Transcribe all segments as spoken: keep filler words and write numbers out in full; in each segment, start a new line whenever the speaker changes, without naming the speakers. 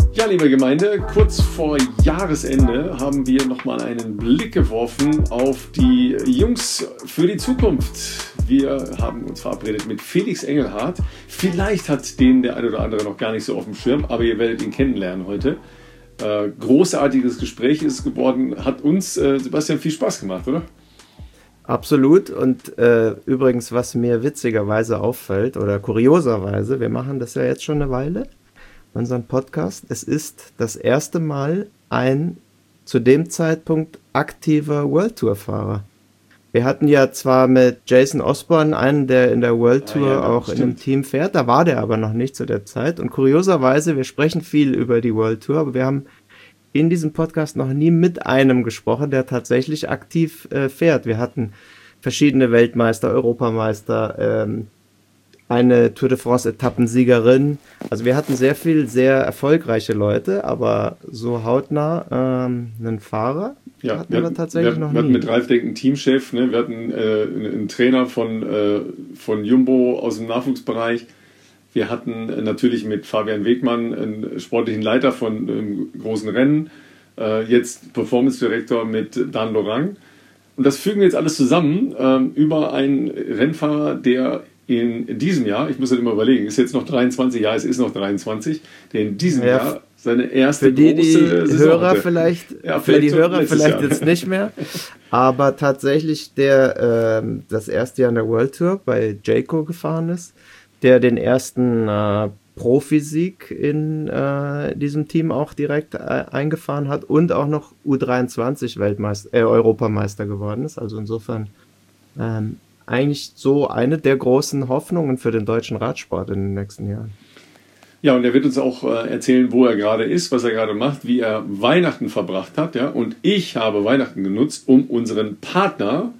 Ja, liebe Gemeinde, kurz vor Jahresende haben wir nochmal einen Blick geworfen auf die Jungs für die Zukunft. Wir haben uns verabredet mit Felix Engelhardt. Vielleicht hat den der ein oder andere noch gar nicht so auf dem Schirm, aber ihr werdet ihn kennenlernen heute. Äh, großartiges Gespräch ist es geworden. Hat uns, äh, Sebastian, viel Spaß gemacht, oder?
Absolut. Und äh, übrigens, was mir witzigerweise auffällt oder kurioserweise, wir machen das ja jetzt schon eine Weile, unseren Podcast. Es ist das erste Mal ein zu dem Zeitpunkt aktiver World Tour Fahrer. Wir hatten ja zwar mit Jason Osborne einen, der in der World Tour ah, ja, auch stimmt. in einem Team fährt, da war der aber noch nicht zu der Zeit. Und kurioserweise, wir sprechen viel über die World Tour, aber wir haben in diesem Podcast noch nie mit einem gesprochen, der tatsächlich aktiv äh, fährt. Wir hatten verschiedene Weltmeister, Europameister, ähm, eine Tour de France Etappensiegerin. Also wir hatten sehr viel, sehr erfolgreiche Leute, aber so hautnah ähm, einen Fahrer
ja,
hatten
wir,
wir,
hatten,
tatsächlich
wir,
noch
wir
nie.
hatten mit Ralf Denk einen Teamchef, ne? Wir hatten äh, einen Trainer von, äh, von Jumbo aus dem Nachwuchsbereich. Wir hatten äh, natürlich mit Fabian Wegmann einen sportlichen Leiter von einem großen Rennen. Äh, jetzt Performance Director mit Dan Lorang. Und das fügen wir jetzt alles zusammen äh, über einen Rennfahrer, der in diesem Jahr, ich muss das immer überlegen, ist jetzt noch dreiundzwanzig, ja, es ist noch dreiundzwanzig, der in diesem ja, Jahr seine erste
für die,
große
die
Saison
Hörer
hatte.
vielleicht,
ja,
für die Hörer vielleicht
Jahr.
jetzt nicht mehr, aber tatsächlich der ähm, das erste Jahr in der World Tour bei Jayco gefahren ist, der den ersten äh, Profisieg in äh, diesem Team auch direkt äh, eingefahren hat und auch noch U dreiundzwanzig Weltmeister, äh, Europameister geworden ist, also insofern ähm, eigentlich so eine der großen Hoffnungen für den deutschen Radsport in den nächsten Jahren.
Ja, und er wird uns auch äh, erzählen, wo er gerade ist, was er gerade macht, wie er Weihnachten verbracht hat. Ja? Und ich habe Weihnachten genutzt, um unseren Partner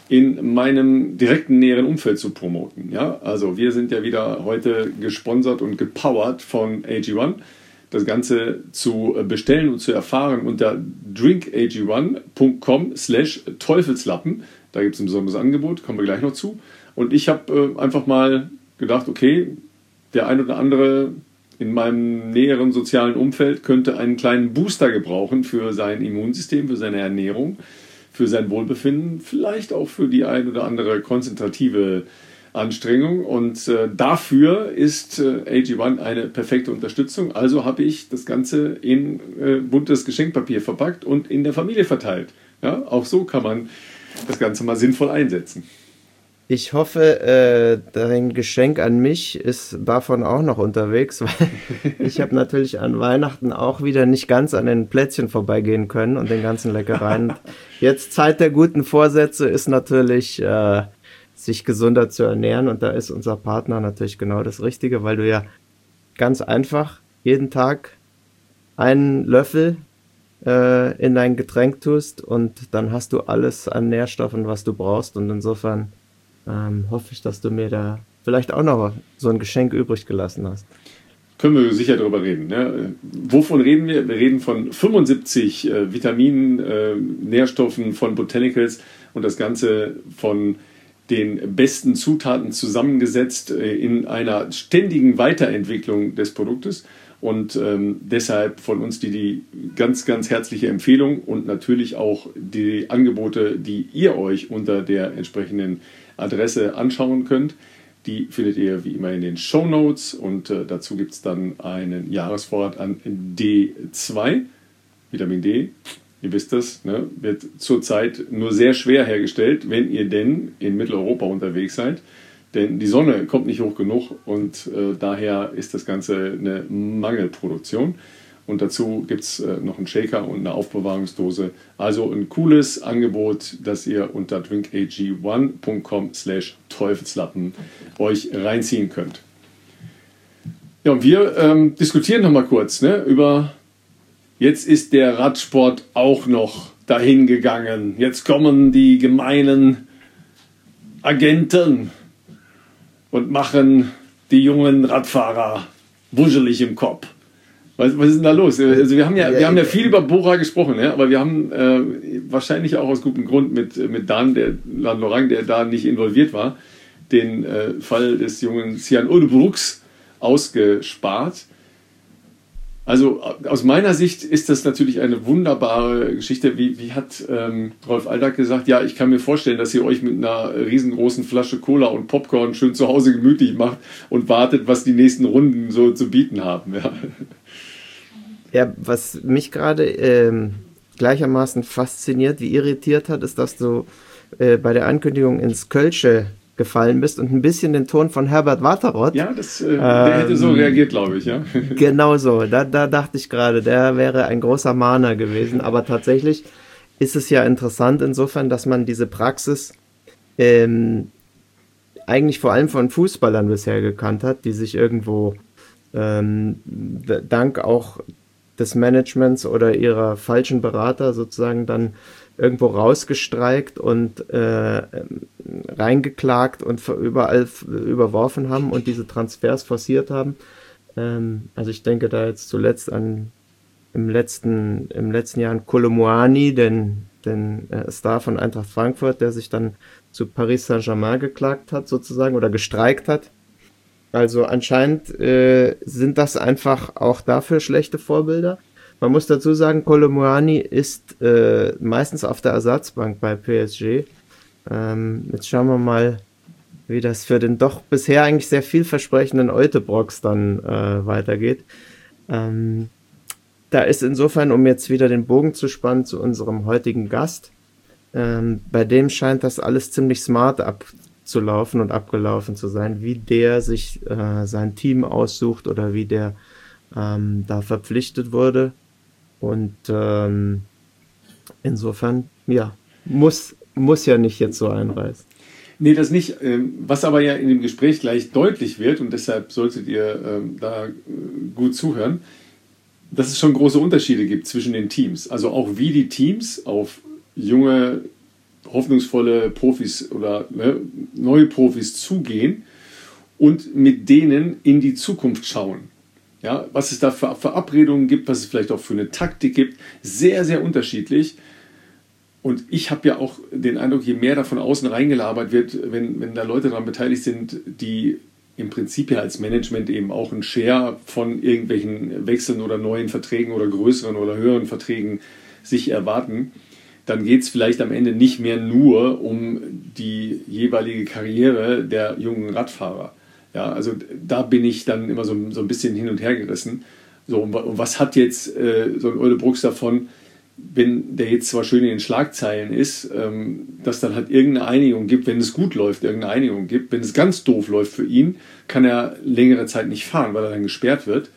in meinem direkten näheren Umfeld zu promoten. Ja? Also wir sind ja wieder heute gesponsert und gepowert von A G eins. Das Ganze zu bestellen und zu erfahren unter drink a g one punkt com slash Teufelslappen. Da gibt es ein besonderes Angebot, kommen wir gleich noch zu. Und ich habe äh, einfach mal gedacht, okay, der ein oder andere in meinem näheren sozialen Umfeld könnte einen kleinen Booster gebrauchen für sein Immunsystem, für seine Ernährung, für sein Wohlbefinden, vielleicht auch für die ein oder andere konzentrative Anstrengung. Und äh, dafür ist äh, A G eins eine perfekte Unterstützung. Also habe ich das Ganze in äh, buntes Geschenkpapier verpackt und in der Familie verteilt. Ja, auch so kann man das Ganze mal sinnvoll einsetzen.
Ich hoffe, äh, dein Geschenk an mich ist davon auch noch unterwegs, weil ich habe natürlich an Weihnachten auch wieder nicht ganz an den Plätzchen vorbeigehen können und den ganzen Leckereien. Jetzt Zeit der guten Vorsätze ist natürlich, äh, sich gesunder zu ernähren, und da ist unser Partner natürlich genau das Richtige, weil du ja ganz einfach jeden Tag einen Löffel äh, in dein Getränk tust und dann hast du alles an Nährstoffen, was du brauchst, und insofern ähm, hoffe ich, dass du mir da vielleicht auch noch so ein Geschenk übrig gelassen hast.
Können wir sicher darüber reden. Ne? Wovon reden wir? Wir reden von fünfundsiebzig äh, Vitaminen, äh, Nährstoffen, von Botanicals und das Ganze von den besten Zutaten zusammengesetzt äh, in einer ständigen Weiterentwicklung des Produktes. Und ähm, deshalb von uns die, die ganz, ganz herzliche Empfehlung und natürlich auch die Angebote, die ihr euch unter der entsprechenden Adresse anschauen könnt. Die findet ihr wie immer in den Shownotes, und äh, dazu gibt es dann einen Jahresvorrat an D zwei, Vitamin D. Ihr wisst das, ne? Wird zurzeit nur sehr schwer hergestellt, wenn ihr denn in Mitteleuropa unterwegs seid. Denn die Sonne kommt nicht hoch genug, und äh, daher ist das Ganze eine Mangelproduktion. Und dazu gibt es äh, noch einen Shaker und eine Aufbewahrungsdose. Also ein cooles Angebot, das ihr unter drink a g one punkt com slash Teufelslappen euch reinziehen könnt. Ja, und wir ähm, diskutieren noch mal kurz, ne, über, jetzt ist der Radsport auch noch dahin gegangen. Jetzt kommen die gemeinen Agenten und machen die jungen Radfahrer wuschelig im Kopf. Was, was ist denn da los? Also wir haben ja, wir haben ja viel über Bora gesprochen, ja, aber wir haben äh, wahrscheinlich auch aus gutem Grund mit, mit Dan, der Dan Lorang, der da nicht involviert war, den äh, Fall des jungen Sian Uldebroeks ausgespart. Also aus meiner Sicht ist das natürlich eine wunderbare Geschichte. Wie, wie hat ähm, Rolf Aldag gesagt, ja, ich kann mir vorstellen, dass ihr euch mit einer riesengroßen Flasche Cola und Popcorn schön zu Hause gemütlich macht und wartet, was die nächsten Runden so zu bieten haben. Ja,
ja was mich gerade ähm, gleichermaßen fasziniert wie irritiert hat, ist, dass du äh, bei der Ankündigung ins Kölsche gefallen bist und ein bisschen den Ton von Herbert Waterroth.
Ja, das, äh, der ähm, hätte so reagiert, glaube ich. Ja.
Genau so, da, da dachte ich gerade, der wäre ein großer Mahner gewesen, aber tatsächlich ist es ja interessant insofern, dass man diese Praxis ähm, eigentlich vor allem von Fußballern bisher gekannt hat, die sich irgendwo ähm, dank auch des Managements oder ihrer falschen Berater sozusagen dann irgendwo rausgestreikt und äh, reingeklagt und überall überworfen haben und diese Transfers forciert haben. Ähm, also ich denke da jetzt zuletzt an im letzten, im letzten Jahr an Kolo Muani, den, den äh, Star von Eintracht Frankfurt, der sich dann zu Paris Saint-Germain geklagt hat sozusagen oder gestreikt hat. Also anscheinend äh, sind das einfach auch dafür schlechte Vorbilder. Man muss dazu sagen, Kolo Muani ist äh, meistens auf der Ersatzbank bei P S G. Ähm, jetzt schauen wir mal, wie das für den doch bisher eigentlich sehr vielversprechenden Eutebrox dann äh, weitergeht. Ähm, da ist insofern, um jetzt wieder den Bogen zu spannen zu unserem heutigen Gast, ähm, bei dem scheint das alles ziemlich smart abzulaufen und abgelaufen zu sein, wie der sich äh, sein Team aussucht oder wie der ähm, da verpflichtet wurde. Und ähm, insofern, ja, muss, muss ja nicht jetzt so einreißen.
Nee, das nicht. Was aber ja in dem Gespräch gleich deutlich wird, und deshalb solltet ihr ähm, da gut zuhören, dass es schon große Unterschiede gibt zwischen den Teams. Also auch wie die Teams auf junge, hoffnungsvolle Profis oder ne, neue Profis zugehen und mit denen in die Zukunft schauen. Ja, was es da für Verabredungen gibt, was es vielleicht auch für eine Taktik gibt, sehr, sehr unterschiedlich. Und ich habe ja auch den Eindruck, je mehr da von außen reingelabert wird, wenn, wenn da Leute daran beteiligt sind, die im Prinzip ja als Management eben auch einen Share von irgendwelchen Wechseln oder neuen Verträgen oder größeren oder höheren Verträgen sich erwarten, dann geht es vielleicht am Ende nicht mehr nur um die jeweilige Karriere der jungen Radfahrer. Ja, also da bin ich dann immer so, so ein bisschen hin und her gerissen. So, und was hat jetzt äh, so ein Ole Brooks davon, wenn der jetzt zwar schön in den Schlagzeilen ist, ähm, dass dann halt irgendeine Einigung gibt, wenn es gut läuft, irgendeine Einigung gibt. Wenn es ganz doof läuft für ihn, kann er längere Zeit nicht fahren, weil er dann gesperrt wird.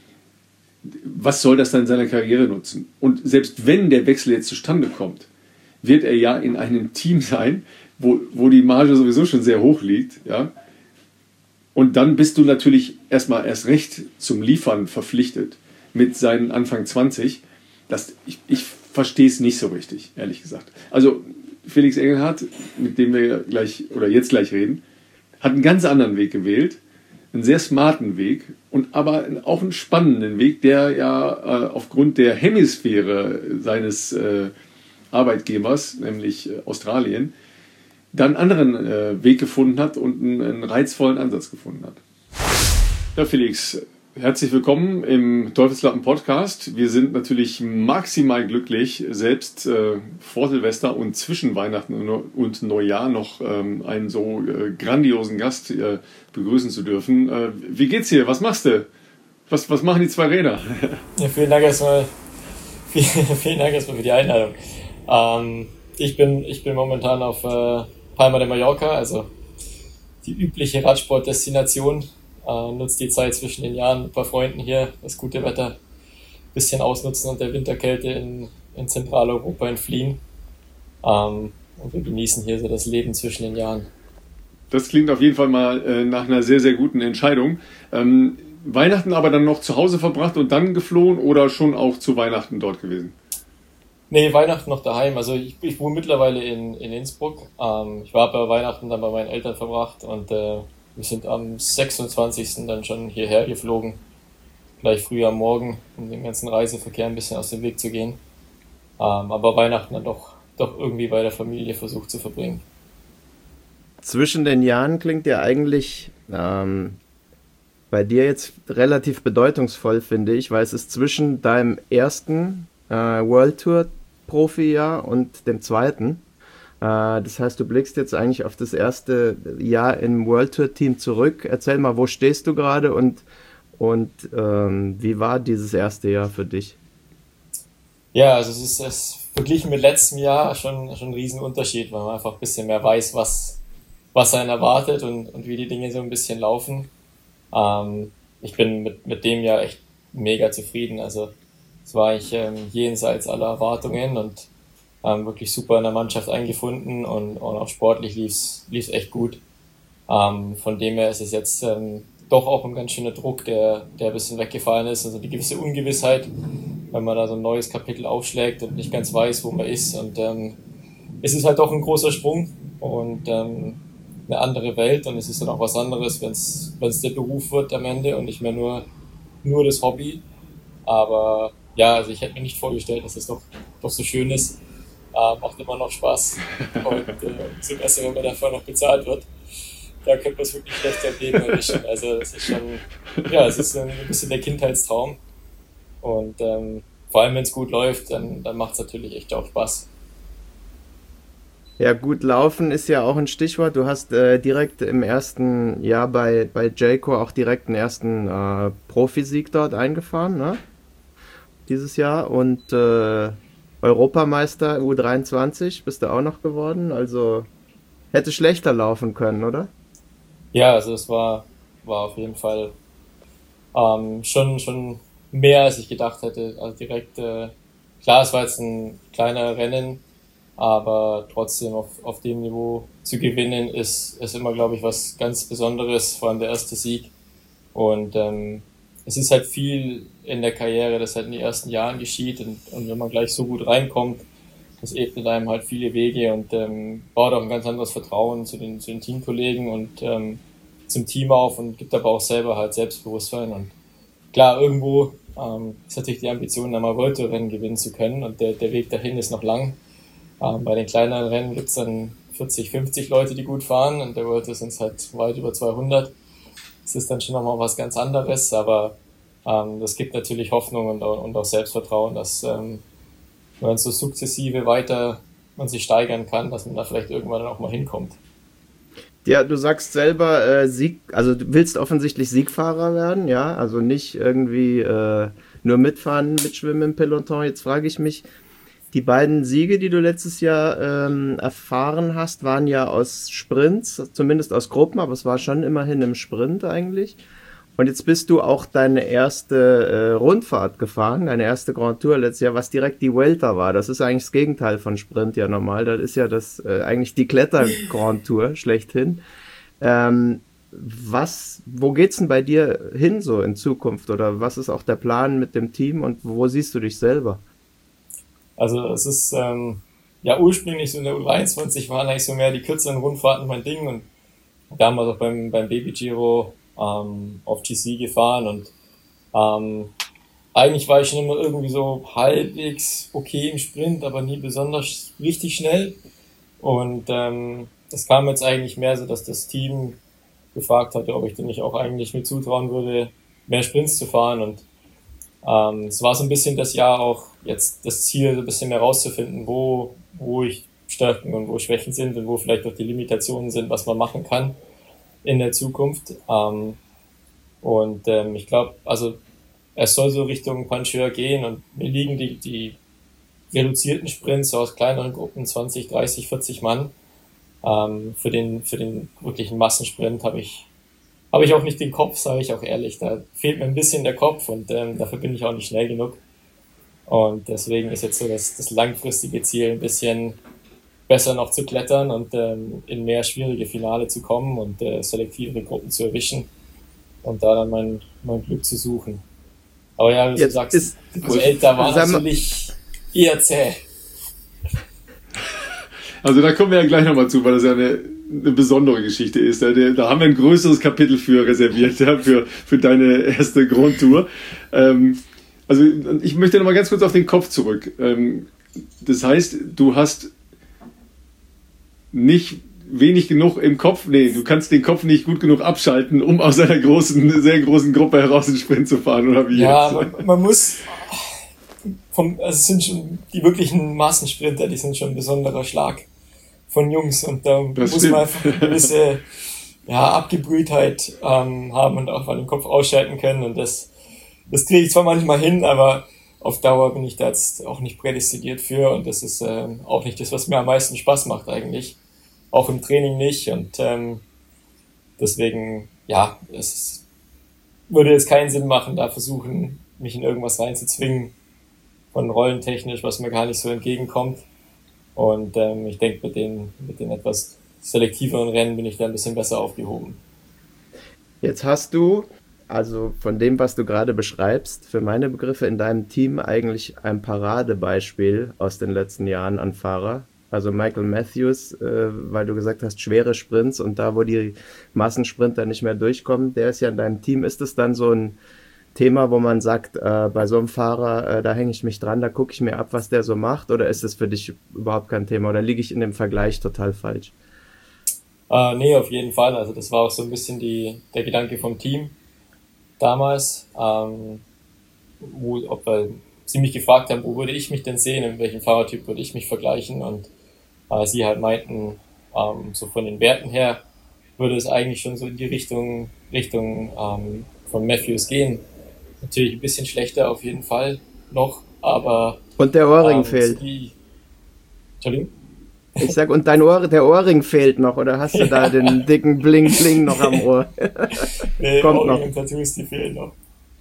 Was soll das dann in seiner Karriere nutzen? Und selbst wenn der Wechsel jetzt zustande kommt, wird er ja in einem Team sein, wo, wo die Marge sowieso schon sehr hoch liegt, ja. Und dann bist du natürlich erstmal erst recht zum Liefern verpflichtet mit seinen Anfang zwanzig. Das, ich, ich verstehe es nicht so richtig, ehrlich gesagt. Also Felix Engelhardt, mit dem wir gleich oder jetzt gleich reden, hat einen ganz anderen Weg gewählt, einen sehr smarten Weg und aber auch einen spannenden Weg, der ja äh, aufgrund der Hemisphäre seines äh, Arbeitgebers, nämlich äh, Australien, dann einen anderen äh, Weg gefunden hat und einen, einen reizvollen Ansatz gefunden hat. Ja, Felix, herzlich willkommen im Teufelslappen Podcast. Wir sind natürlich maximal glücklich, selbst äh, vor Silvester und zwischen Weihnachten und Neujahr noch ähm, einen so äh, grandiosen Gast äh, begrüßen zu dürfen. Äh, wie geht's dir? Was machst du? Was, was machen die zwei Räder?
Ja, vielen Dank erstmal, vielen, vielen Dank erstmal für die Einladung. Ähm, ich bin, ich bin momentan auf äh, Palma de Mallorca, also die übliche Radsportdestination. Äh, nutzt die Zeit zwischen den Jahren mit ein paar Freunden hier, das gute Wetter ein bisschen ausnutzen und der Winterkälte in, in Zentraleuropa entfliehen. Ähm, und wir genießen hier so das Leben zwischen den Jahren.
Das klingt auf jeden Fall mal äh, nach einer sehr, sehr guten Entscheidung. Ähm, Weihnachten aber dann noch zu Hause verbracht und dann geflohen oder schon auch zu Weihnachten dort gewesen?
Nee, Weihnachten noch daheim. Also ich, ich wohne mittlerweile in, in Innsbruck. Ähm, ich war bei Weihnachten dann bei meinen Eltern verbracht und äh, wir sind am sechsundzwanzigsten dann schon hierher geflogen. Gleich früh am Morgen, um den ganzen Reiseverkehr ein bisschen aus dem Weg zu gehen. Ähm, aber Weihnachten dann doch, doch irgendwie bei der Familie versucht zu verbringen.
Zwischen den Jahren klingt ja eigentlich ähm, bei dir jetzt relativ bedeutungsvoll, finde ich, weil es ist zwischen deinem ersten äh, World Tour Profi-Jahr und dem zweiten. Äh, das heißt, du blickst jetzt eigentlich auf das erste Jahr im World Tour Team zurück. Erzähl mal, wo stehst du gerade und, und ähm, wie war dieses erste Jahr für dich?
Ja, also es ist, es ist verglichen mit letztem Jahr schon, schon ein Riesenunterschied, weil man einfach ein bisschen mehr weiß, was, was einen erwartet und, und wie die Dinge so ein bisschen laufen. Ähm, ich bin mit, mit dem Jahr echt mega zufrieden. Also es war ich ähm, jenseits aller Erwartungen und ähm, wirklich super in der Mannschaft eingefunden und, und auch sportlich lief's lief's echt gut. Ähm, von dem her ist es jetzt ähm, doch auch ein ganz schöner Druck, der, der ein bisschen weggefallen ist. Also die gewisse Ungewissheit, wenn man da so ein neues Kapitel aufschlägt und nicht ganz weiß, wo man ist. Und ähm, es ist halt doch ein großer Sprung und ähm, eine andere Welt und es ist dann auch was anderes, wenn es wenn es der Beruf wird am Ende und nicht mehr nur nur das Hobby. Aber ja, also ich hätte mir nicht vorgestellt, dass es doch doch so schön ist. Äh, macht immer noch Spaß und äh, so besser, wenn man dafür noch bezahlt wird. Da könnte man es wirklich schlechter im Leben erwischen. Also das ist schon, ja, es ist ein bisschen der Kindheitstraum. Und ähm, vor allem, wenn es gut läuft, dann, dann macht es natürlich echt auch Spaß.
Ja, gut laufen ist ja auch ein Stichwort. Du hast äh, direkt im ersten Jahr bei, bei Jayco auch direkt einen ersten äh, Profisieg dort eingefahren, ne? Dieses Jahr. Und äh, Europameister U dreiundzwanzig bist du auch noch geworden. Also hätte schlechter laufen können, oder?
Ja, also es war, war auf jeden Fall ähm, schon, schon mehr, als ich gedacht hätte. Also direkt, äh, klar, es war jetzt ein kleiner Rennen, aber trotzdem auf, auf dem Niveau zu gewinnen, ist, ist immer, glaube ich, was ganz Besonderes, vor allem der erste Sieg. Und ähm, es ist halt viel in der Karriere, das halt in den ersten Jahren geschieht und, und wenn man gleich so gut reinkommt, das ebnet einem halt viele Wege und ähm, baut auch ein ganz anderes Vertrauen zu den, zu den Teamkollegen und ähm, zum Team auf und gibt aber auch selber halt Selbstbewusstsein. Und klar, irgendwo ähm, ist natürlich die Ambition, einmal World Tour Rennen gewinnen zu können und der, der Weg dahin ist noch lang. Ähm, bei den kleineren Rennen gibt's dann vierzig, fünfzig Leute, die gut fahren und der World Tour sind es halt weit über zweihundert. Das ist dann schon nochmal was ganz anderes, aber ähm, das gibt natürlich Hoffnung und, und auch Selbstvertrauen, dass ähm, wenn man so sukzessive weiter man sich steigern kann, dass man da vielleicht irgendwann dann auch mal hinkommt.
Ja, du sagst selber, äh, Sieg, also du willst offensichtlich Siegfahrer werden, ja, also nicht irgendwie äh, nur mitfahren, mitschwimmen im Peloton. Jetzt frage ich mich, die beiden Siege, die du letztes Jahr ähm, erfahren hast, waren ja aus Sprints, zumindest aus Gruppen, aber es war schon immerhin im Sprint eigentlich. Und jetzt bist du auch deine erste äh, Rundfahrt gefahren, deine erste Grand Tour letztes Jahr, was direkt die Vuelta war. Das ist eigentlich das Gegenteil von Sprint ja normal. Das ist ja das äh, eigentlich die Kletter-Grand Tour schlechthin. Ähm, was, wo geht's denn bei dir hin so in Zukunft? Oder was ist auch der Plan mit dem Team und wo siehst du dich selber?
Also es ist ähm, ja ursprünglich so in der U dreiundzwanzig waren eigentlich so mehr die kürzeren Rundfahrten mein Ding und damals auch beim, beim Baby Giro ähm, auf G C gefahren und ähm, eigentlich war ich schon immer irgendwie so halbwegs okay im Sprint, aber nie besonders richtig schnell und ähm, das kam jetzt eigentlich mehr so, dass das Team gefragt hatte, ob ich denn nicht auch eigentlich mir zutrauen würde, mehr Sprints zu fahren und ähm, es war so ein bisschen das Jahr auch jetzt das Ziel, so ein bisschen mehr rauszufinden, wo, wo ich Stärken und wo Schwächen sind und wo vielleicht auch die Limitationen sind, was man machen kann in der Zukunft. Ähm, und ähm, ich glaube, also es soll so Richtung Pancheur gehen und mir liegen die, die reduzierten Sprints so aus kleineren Gruppen, zwanzig, dreißig, vierzig Mann. Ähm, für den, für den wirklichen Massensprint habe ich, habe ich auch nicht den Kopf, sage ich auch ehrlich. Da fehlt mir ein bisschen der Kopf und ähm, dafür bin ich auch nicht schnell genug. Und deswegen ist jetzt so das, das langfristige Ziel, ein bisschen besser noch zu klettern und ähm, in mehr schwierige Finale zu kommen und äh, selektive Gruppen zu erwischen und da dann mein, mein Glück zu suchen. Aber ja, wie du
Jetzt
sagst,
ist,
die Vuelta war natürlich eher zäh.
Also da kommen wir ja gleich nochmal zu, weil das ja eine, eine besondere Geschichte ist. Da, da haben wir ein größeres Kapitel für reserviert, ja, für, für deine erste Grand Tour. Ähm, also ich möchte nochmal ganz kurz auf den Kopf zurück. Ähm, das heißt, du hast nicht wenig genug im Kopf, nee, du kannst den Kopf nicht gut genug abschalten, um aus einer großen, sehr großen Gruppe heraus in den Sprint zu fahren, oder wie
ja,
jetzt?
Man, man muss, vom, also es sind schon die wirklichen Massensprinter, die sind schon ein besonderer Schlag von Jungs und da das muss stimmt. man einfach eine gewisse ja, Abgebrühtheit ähm, haben und auch mal den Kopf ausschalten können und das, das kriege ich zwar manchmal hin, aber auf Dauer bin ich da jetzt auch nicht prädestiniert für und das ist ähm, auch nicht das, was mir am meisten Spaß macht eigentlich. Auch im Training nicht und ähm, deswegen, ja, es würde jetzt keinen Sinn machen, da versuchen, mich in irgendwas reinzuzwingen, von rollentechnisch, was mir gar nicht so entgegenkommt. Und ähm, ich denke, mit den, mit den etwas selektiveren Rennen bin ich da ein bisschen besser aufgehoben.
Jetzt hast du, also von dem, was du gerade beschreibst, für meine Begriffe in deinem Team eigentlich ein Paradebeispiel aus den letzten Jahren an Fahrer. Also Michael Matthews, äh, weil du gesagt hast, schwere Sprints und da, wo die Massensprinter nicht mehr durchkommen, der ist ja in deinem Team. Ist es dann so ein Thema, wo man sagt, äh, bei so einem Fahrer, äh, da hänge ich mich dran, da gucke ich mir ab, was der so macht, oder ist es für dich überhaupt kein Thema oder liege ich in dem Vergleich total falsch?
Äh, nee, auf jeden Fall. Also das war auch so ein bisschen die, der Gedanke vom Team damals, ähm, wo, ob wir sie mich gefragt haben, wo würde ich mich denn sehen, in welchem Fahrertyp würde ich mich vergleichen und äh, sie halt meinten, ähm, so von den Werten her würde es eigentlich schon so in die Richtung Richtung ähm, von Matthews gehen. Natürlich ein bisschen schlechter auf jeden Fall noch, aber...
Und der Ohrring ähm, fehlt.
Die... Entschuldigung?
Ich sag, und dein Ohr, der Ohrring fehlt noch, oder hast du da den dicken Bling-Bling noch am Ohr?
Nee,
Kommt
Ohrring
noch.
und Tattoos, die fehlen noch.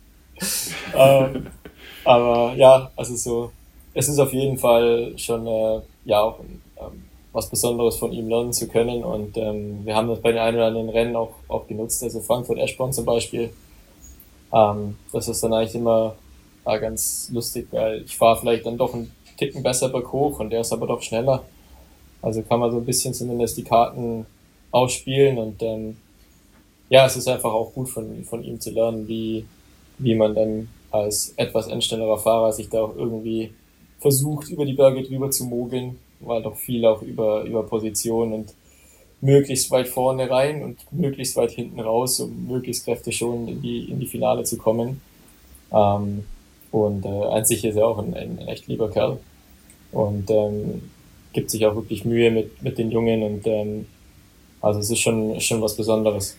ähm, aber ja, also so, es ist auf jeden Fall schon äh, ja auch ähm, was Besonderes von ihm lernen zu können und ähm, wir haben das bei den ein oder anderen Rennen auch, auch genutzt, also Frankfurt-Eschborn zum Beispiel. Ähm, das ist dann eigentlich immer äh, ganz lustig, weil ich fahre vielleicht dann doch einen Ticken besser berghoch und der ist aber doch schneller. Also kann man so ein bisschen zumindest die Karten ausspielen und ähm, ja, es ist einfach auch gut von, von ihm zu lernen, wie, wie man dann als etwas endschnellerer Fahrer sich da auch irgendwie versucht, über die Berge drüber zu mogeln, weil doch viel auch über, über Position und möglichst weit vorne rein und möglichst weit hinten raus, um möglichst kräfteschonend in die, in die Finale zu kommen. Ähm, und äh, an sich ist er auch ein, ein echt lieber Kerl und ähm, gibt sich auch wirklich Mühe mit, mit den Jungen und ähm, also es ist schon, schon was Besonderes.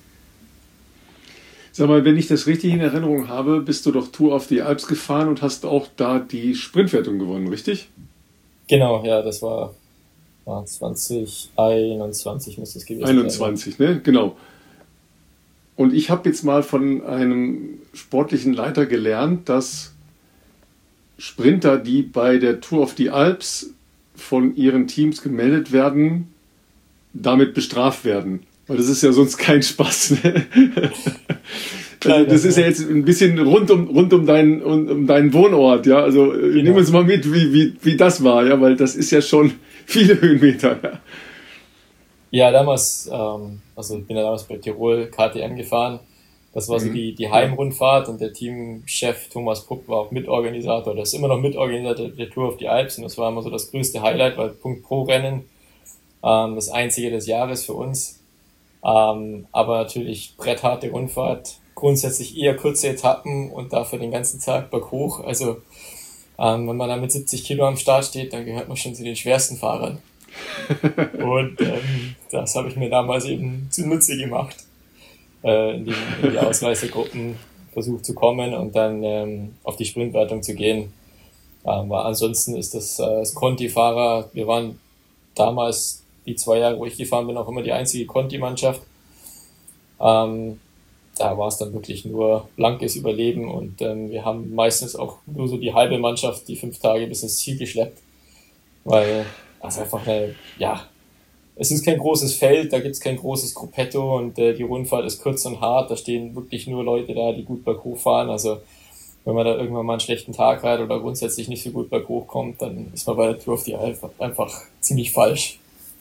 Sag mal, wenn ich das richtig in Erinnerung habe, bist du doch Tour of the Alps gefahren und hast auch da die Sprintwertung gewonnen, richtig?
Genau, ja, das war, war zwanzig einundzwanzig müsste es gewesen sein.
einundzwanzig, ne? Genau. Und ich habe jetzt mal von einem sportlichen Leiter gelernt, dass Sprinter, die bei der Tour of the Alps von ihren Teams gemeldet werden, damit bestraft werden. Weil das ist ja sonst kein Spaß. Ne? Also das ist ja jetzt ein bisschen rund um, rund um, deinen, um, um deinen Wohnort. Ja? Also genau. Nimm uns mal mit, wie, wie, wie das war, ja? Weil das ist ja schon viele Höhenmeter. Ja,
ja damals, ähm, also ich bin ja damals bei Tirol K T M gefahren. Das war so die, die Heimrundfahrt und der Teamchef Thomas Puck war auch Mitorganisator. Der ist immer noch Mitorganisator der Tour of the Alps und das war immer so das größte Highlight, weil Punkt pro Rennen ähm, das einzige des Jahres für uns. Ähm, aber natürlich brettharte Rundfahrt, grundsätzlich eher kurze Etappen und dafür den ganzen Tag berghoch. Also ähm, wenn man da mit siebzig Kilo am Start steht, dann gehört man schon zu den schwersten Fahrern. Und ähm, das habe ich mir damals eben zunutze gemacht. In die, in die Ausreißergruppen versucht zu kommen und dann ähm, auf die Sprintwertung zu gehen. Ähm, weil ansonsten ist das, äh, das Conti-Fahrer, wir waren damals, die zwei Jahre, wo ich gefahren bin, auch immer die einzige Conti-Mannschaft. Ähm, da war es dann wirklich nur blankes Überleben und ähm, wir haben meistens auch nur so die halbe Mannschaft die fünf Tage bis ins Ziel geschleppt, weil das einfach eine, ja, es ist kein großes Feld, da gibt's kein großes Gruppetto und äh, die Rundfahrt ist kurz und hart, da stehen wirklich nur Leute da, die gut berghoch fahren, also wenn man da irgendwann mal einen schlechten Tag hat oder grundsätzlich nicht so gut berghoch kommt, dann ist man bei der Tour of the Alps einfach ziemlich falsch.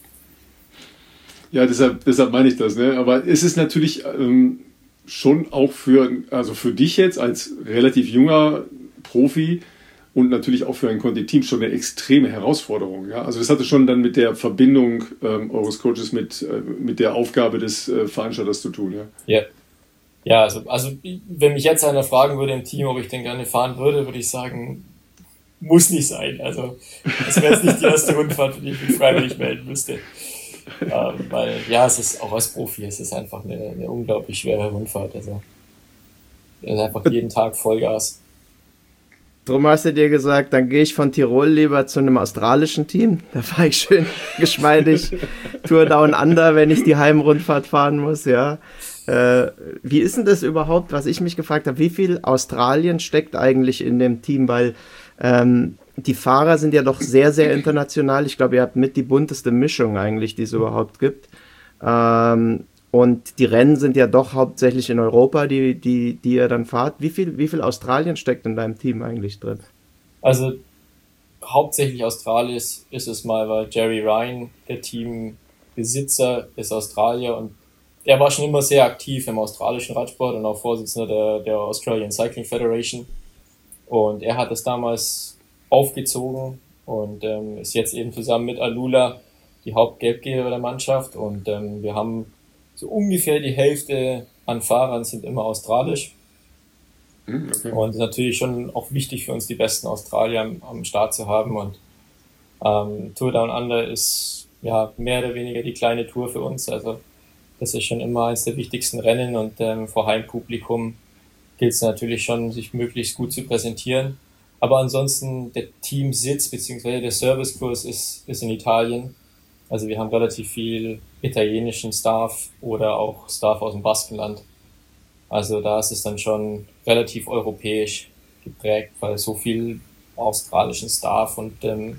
Ja, deshalb, deshalb meine ich das, ne? Aber es ist natürlich ähm, schon auch für, also für dich jetzt als relativ junger Profi und natürlich auch für ein Conti-Team schon eine extreme Herausforderung. Ja? Also das hatte schon dann mit der Verbindung ähm, eures Coaches mit, äh, mit der Aufgabe des äh, Veranstalters zu tun. Ja,
ja. ja also, also wenn mich jetzt einer fragen würde im Team, ob ich denn gerne fahren würde, würde ich sagen, muss nicht sein. Also das wäre jetzt nicht die erste Rundfahrt, für die ich mich freiwillig melden müsste. Ähm, weil ja, es ist auch als Profi, es ist einfach eine, eine unglaublich schwere Rundfahrt. Also es ist einfach jeden Tag Vollgas.
Drum hast du dir gesagt, dann gehe ich von Tirol lieber zu einem australischen Team. Da fahre ich schön geschmeidig Tour Down Under, wenn ich die Heimrundfahrt fahren muss, ja. Äh, wie ist denn das überhaupt, was ich mich gefragt habe, wie viel Australien steckt eigentlich in dem Team, weil ähm, die Fahrer sind ja doch sehr, sehr international. Ich glaube, ihr habt mit die bunteste Mischung eigentlich, die es überhaupt gibt. Ähm, Und die Rennen sind ja doch hauptsächlich in Europa, die, die, die ihr dann fahrt. Wie viel, wie viel Australien steckt in deinem Team eigentlich drin?
Also hauptsächlich Australien ist, ist es mal, weil Jerry Ryan, der Teambesitzer, ist Australier und er war schon immer sehr aktiv im australischen Radsport und auch Vorsitzender der, der Australian Cycling Federation. Und er hat es damals aufgezogen und ähm, ist jetzt eben zusammen mit Alula die Hauptgelbgeber der Mannschaft. Und ähm, wir haben so ungefähr die Hälfte an Fahrern sind immer australisch. Okay. Und es ist natürlich schon auch wichtig für uns, die besten Australier am, am Start zu haben. Und ähm, Tour Down Under ist ja mehr oder weniger die kleine Tour für uns. Also das ist schon immer eines der wichtigsten Rennen und ähm, vor Heimpublikum gilt es natürlich schon, sich möglichst gut zu präsentieren. Aber ansonsten der Teamsitz bzw. der Servicekurs ist, ist in Italien. Also wir haben relativ viel italienischen Staff oder auch Staff aus dem Baskenland. Also da ist es dann schon relativ europäisch geprägt, weil so viel australischen Staff und ähm,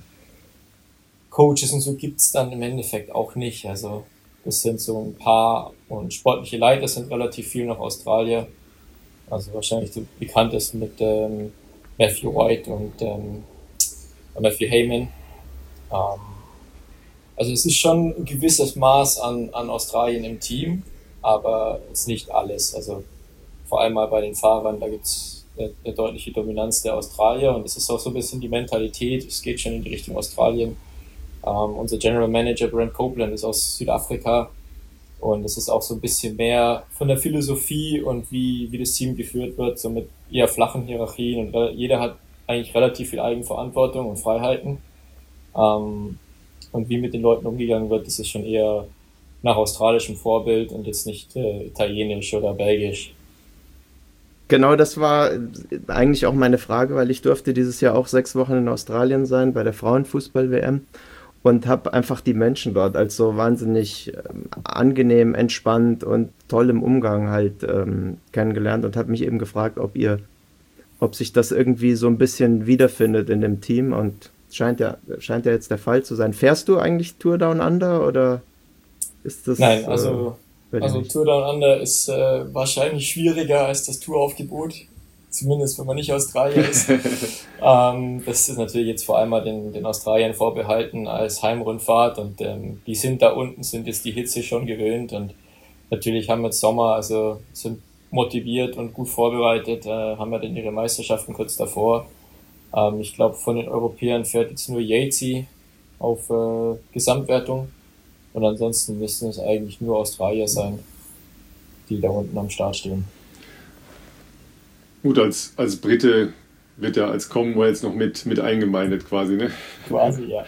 Coaches und so gibt's dann im Endeffekt auch nicht. Also das sind so ein paar und sportliche Leiter sind relativ viel nach Australien. Also wahrscheinlich die bekanntesten mit ähm, Matthew White und ähm, Matthew Heyman. Ähm, also es ist schon ein gewisses Maß an, an Australien im Team, aber es ist nicht alles. Also vor allem mal bei den Fahrern, da gibt's eine, eine deutliche Dominanz der Australier und es ist auch so ein bisschen die Mentalität, es geht schon in die Richtung Australien. Ähm, unser General Manager Brent Copeland ist aus Südafrika und es ist auch so ein bisschen mehr von der Philosophie und wie, wie das Team geführt wird, so mit eher flachen Hierarchien und jeder hat eigentlich relativ viel Eigenverantwortung und Freiheiten. Ähm, und wie mit den Leuten umgegangen wird, das ist schon eher nach australischem Vorbild und jetzt nicht äh, italienisch oder belgisch.
Genau, das war eigentlich auch meine Frage, weil ich durfte dieses Jahr auch sechs Wochen in Australien sein bei der Frauenfußball-W M und habe einfach die Menschen dort als so wahnsinnig ähm, angenehm, entspannt und toll im Umgang halt ähm, kennengelernt und habe mich eben gefragt, ob ihr, ob sich das irgendwie so ein bisschen wiederfindet in dem Team und scheint ja, scheint ja jetzt der Fall zu sein. Fährst du eigentlich Tour Down Under oder ist das...
Nein, also... Äh, Also Tour Down Under ist äh, wahrscheinlich schwieriger als das Touraufgebot, zumindest wenn man nicht Australier ist. ähm, das ist natürlich jetzt vor allem mal den, den Australiern vorbehalten als Heimrundfahrt und ähm, die sind da unten, sind jetzt die Hitze schon gewöhnt und natürlich haben wir jetzt Sommer, also sind motiviert und gut vorbereitet, äh, haben wir dann ihre Meisterschaften kurz davor. Ähm, ich glaube, von den Europäern fährt jetzt nur Yatesy auf äh, Gesamtwertung. Und ansonsten müssten es eigentlich nur Australier sein, die da unten am Start stehen.
Gut, als, als Brite wird er als Commonwealth noch mit, mit eingemeindet quasi, ne?
Quasi, ja.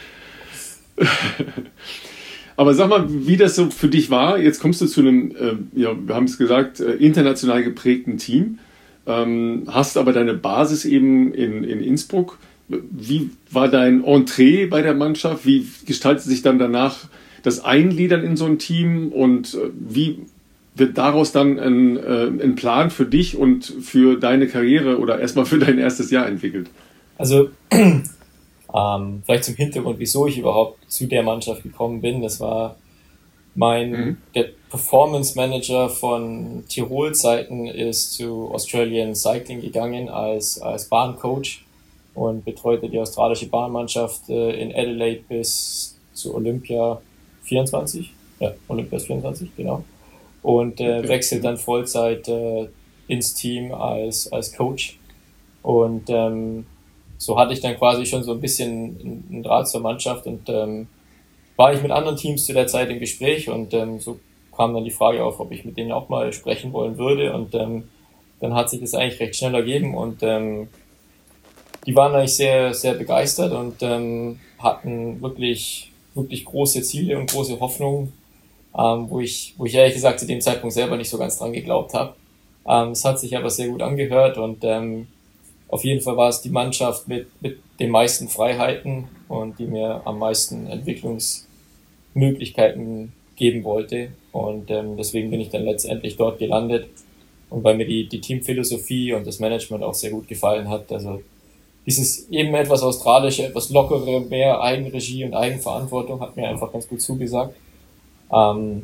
Aber sag mal, wie das so für dich war. Jetzt kommst du zu einem, äh, ja, wir haben es gesagt, äh, international geprägten Team, ähm, hast aber deine Basis eben in, in Innsbruck. Wie war dein Entree bei der Mannschaft? Wie gestaltet sich dann danach das Eingliedern in so ein Team und wie wird daraus dann ein, ein Plan für dich und für deine Karriere oder erstmal für dein erstes Jahr entwickelt?
Also ähm, vielleicht zum Hintergrund, wieso ich überhaupt zu der Mannschaft gekommen bin. Das war mein, mhm. der Performance Manager von Tirol-Zeiten ist zu Australian Cycling gegangen als, als Bahncoach und betreute die australische Bahnmannschaft äh, in Adelaide bis zu Olympia vierundzwanzig, ja, Olympia vierundzwanzig, genau. Und äh, okay. wechselt dann Vollzeit äh, ins Team als, als Coach. Und ähm, so hatte ich dann quasi schon so ein bisschen einen Draht zur Mannschaft und ähm, war ich mit anderen Teams zu der Zeit im Gespräch und ähm, so kam dann die Frage auf, ob ich mit denen auch mal sprechen wollen würde und ähm, dann hat sich das eigentlich recht schnell ergeben und ähm, die waren eigentlich sehr, sehr begeistert und ähm, hatten wirklich, wirklich große Ziele und große Hoffnungen, ähm, wo ich, wo ich ehrlich gesagt zu dem Zeitpunkt selber nicht so ganz dran geglaubt habe. Ähm, es hat sich aber sehr gut angehört und ähm, auf jeden Fall war es die Mannschaft mit, mit den meisten Freiheiten und die mir am meisten Entwicklungsmöglichkeiten geben wollte. Und ähm, deswegen bin ich dann letztendlich dort gelandet. Und weil mir die, die Teamphilosophie und das Management auch sehr gut gefallen hat. Also dieses eben etwas australische, etwas lockere, mehr Eigenregie und Eigenverantwortung hat mir einfach ganz gut zugesagt. Ähm,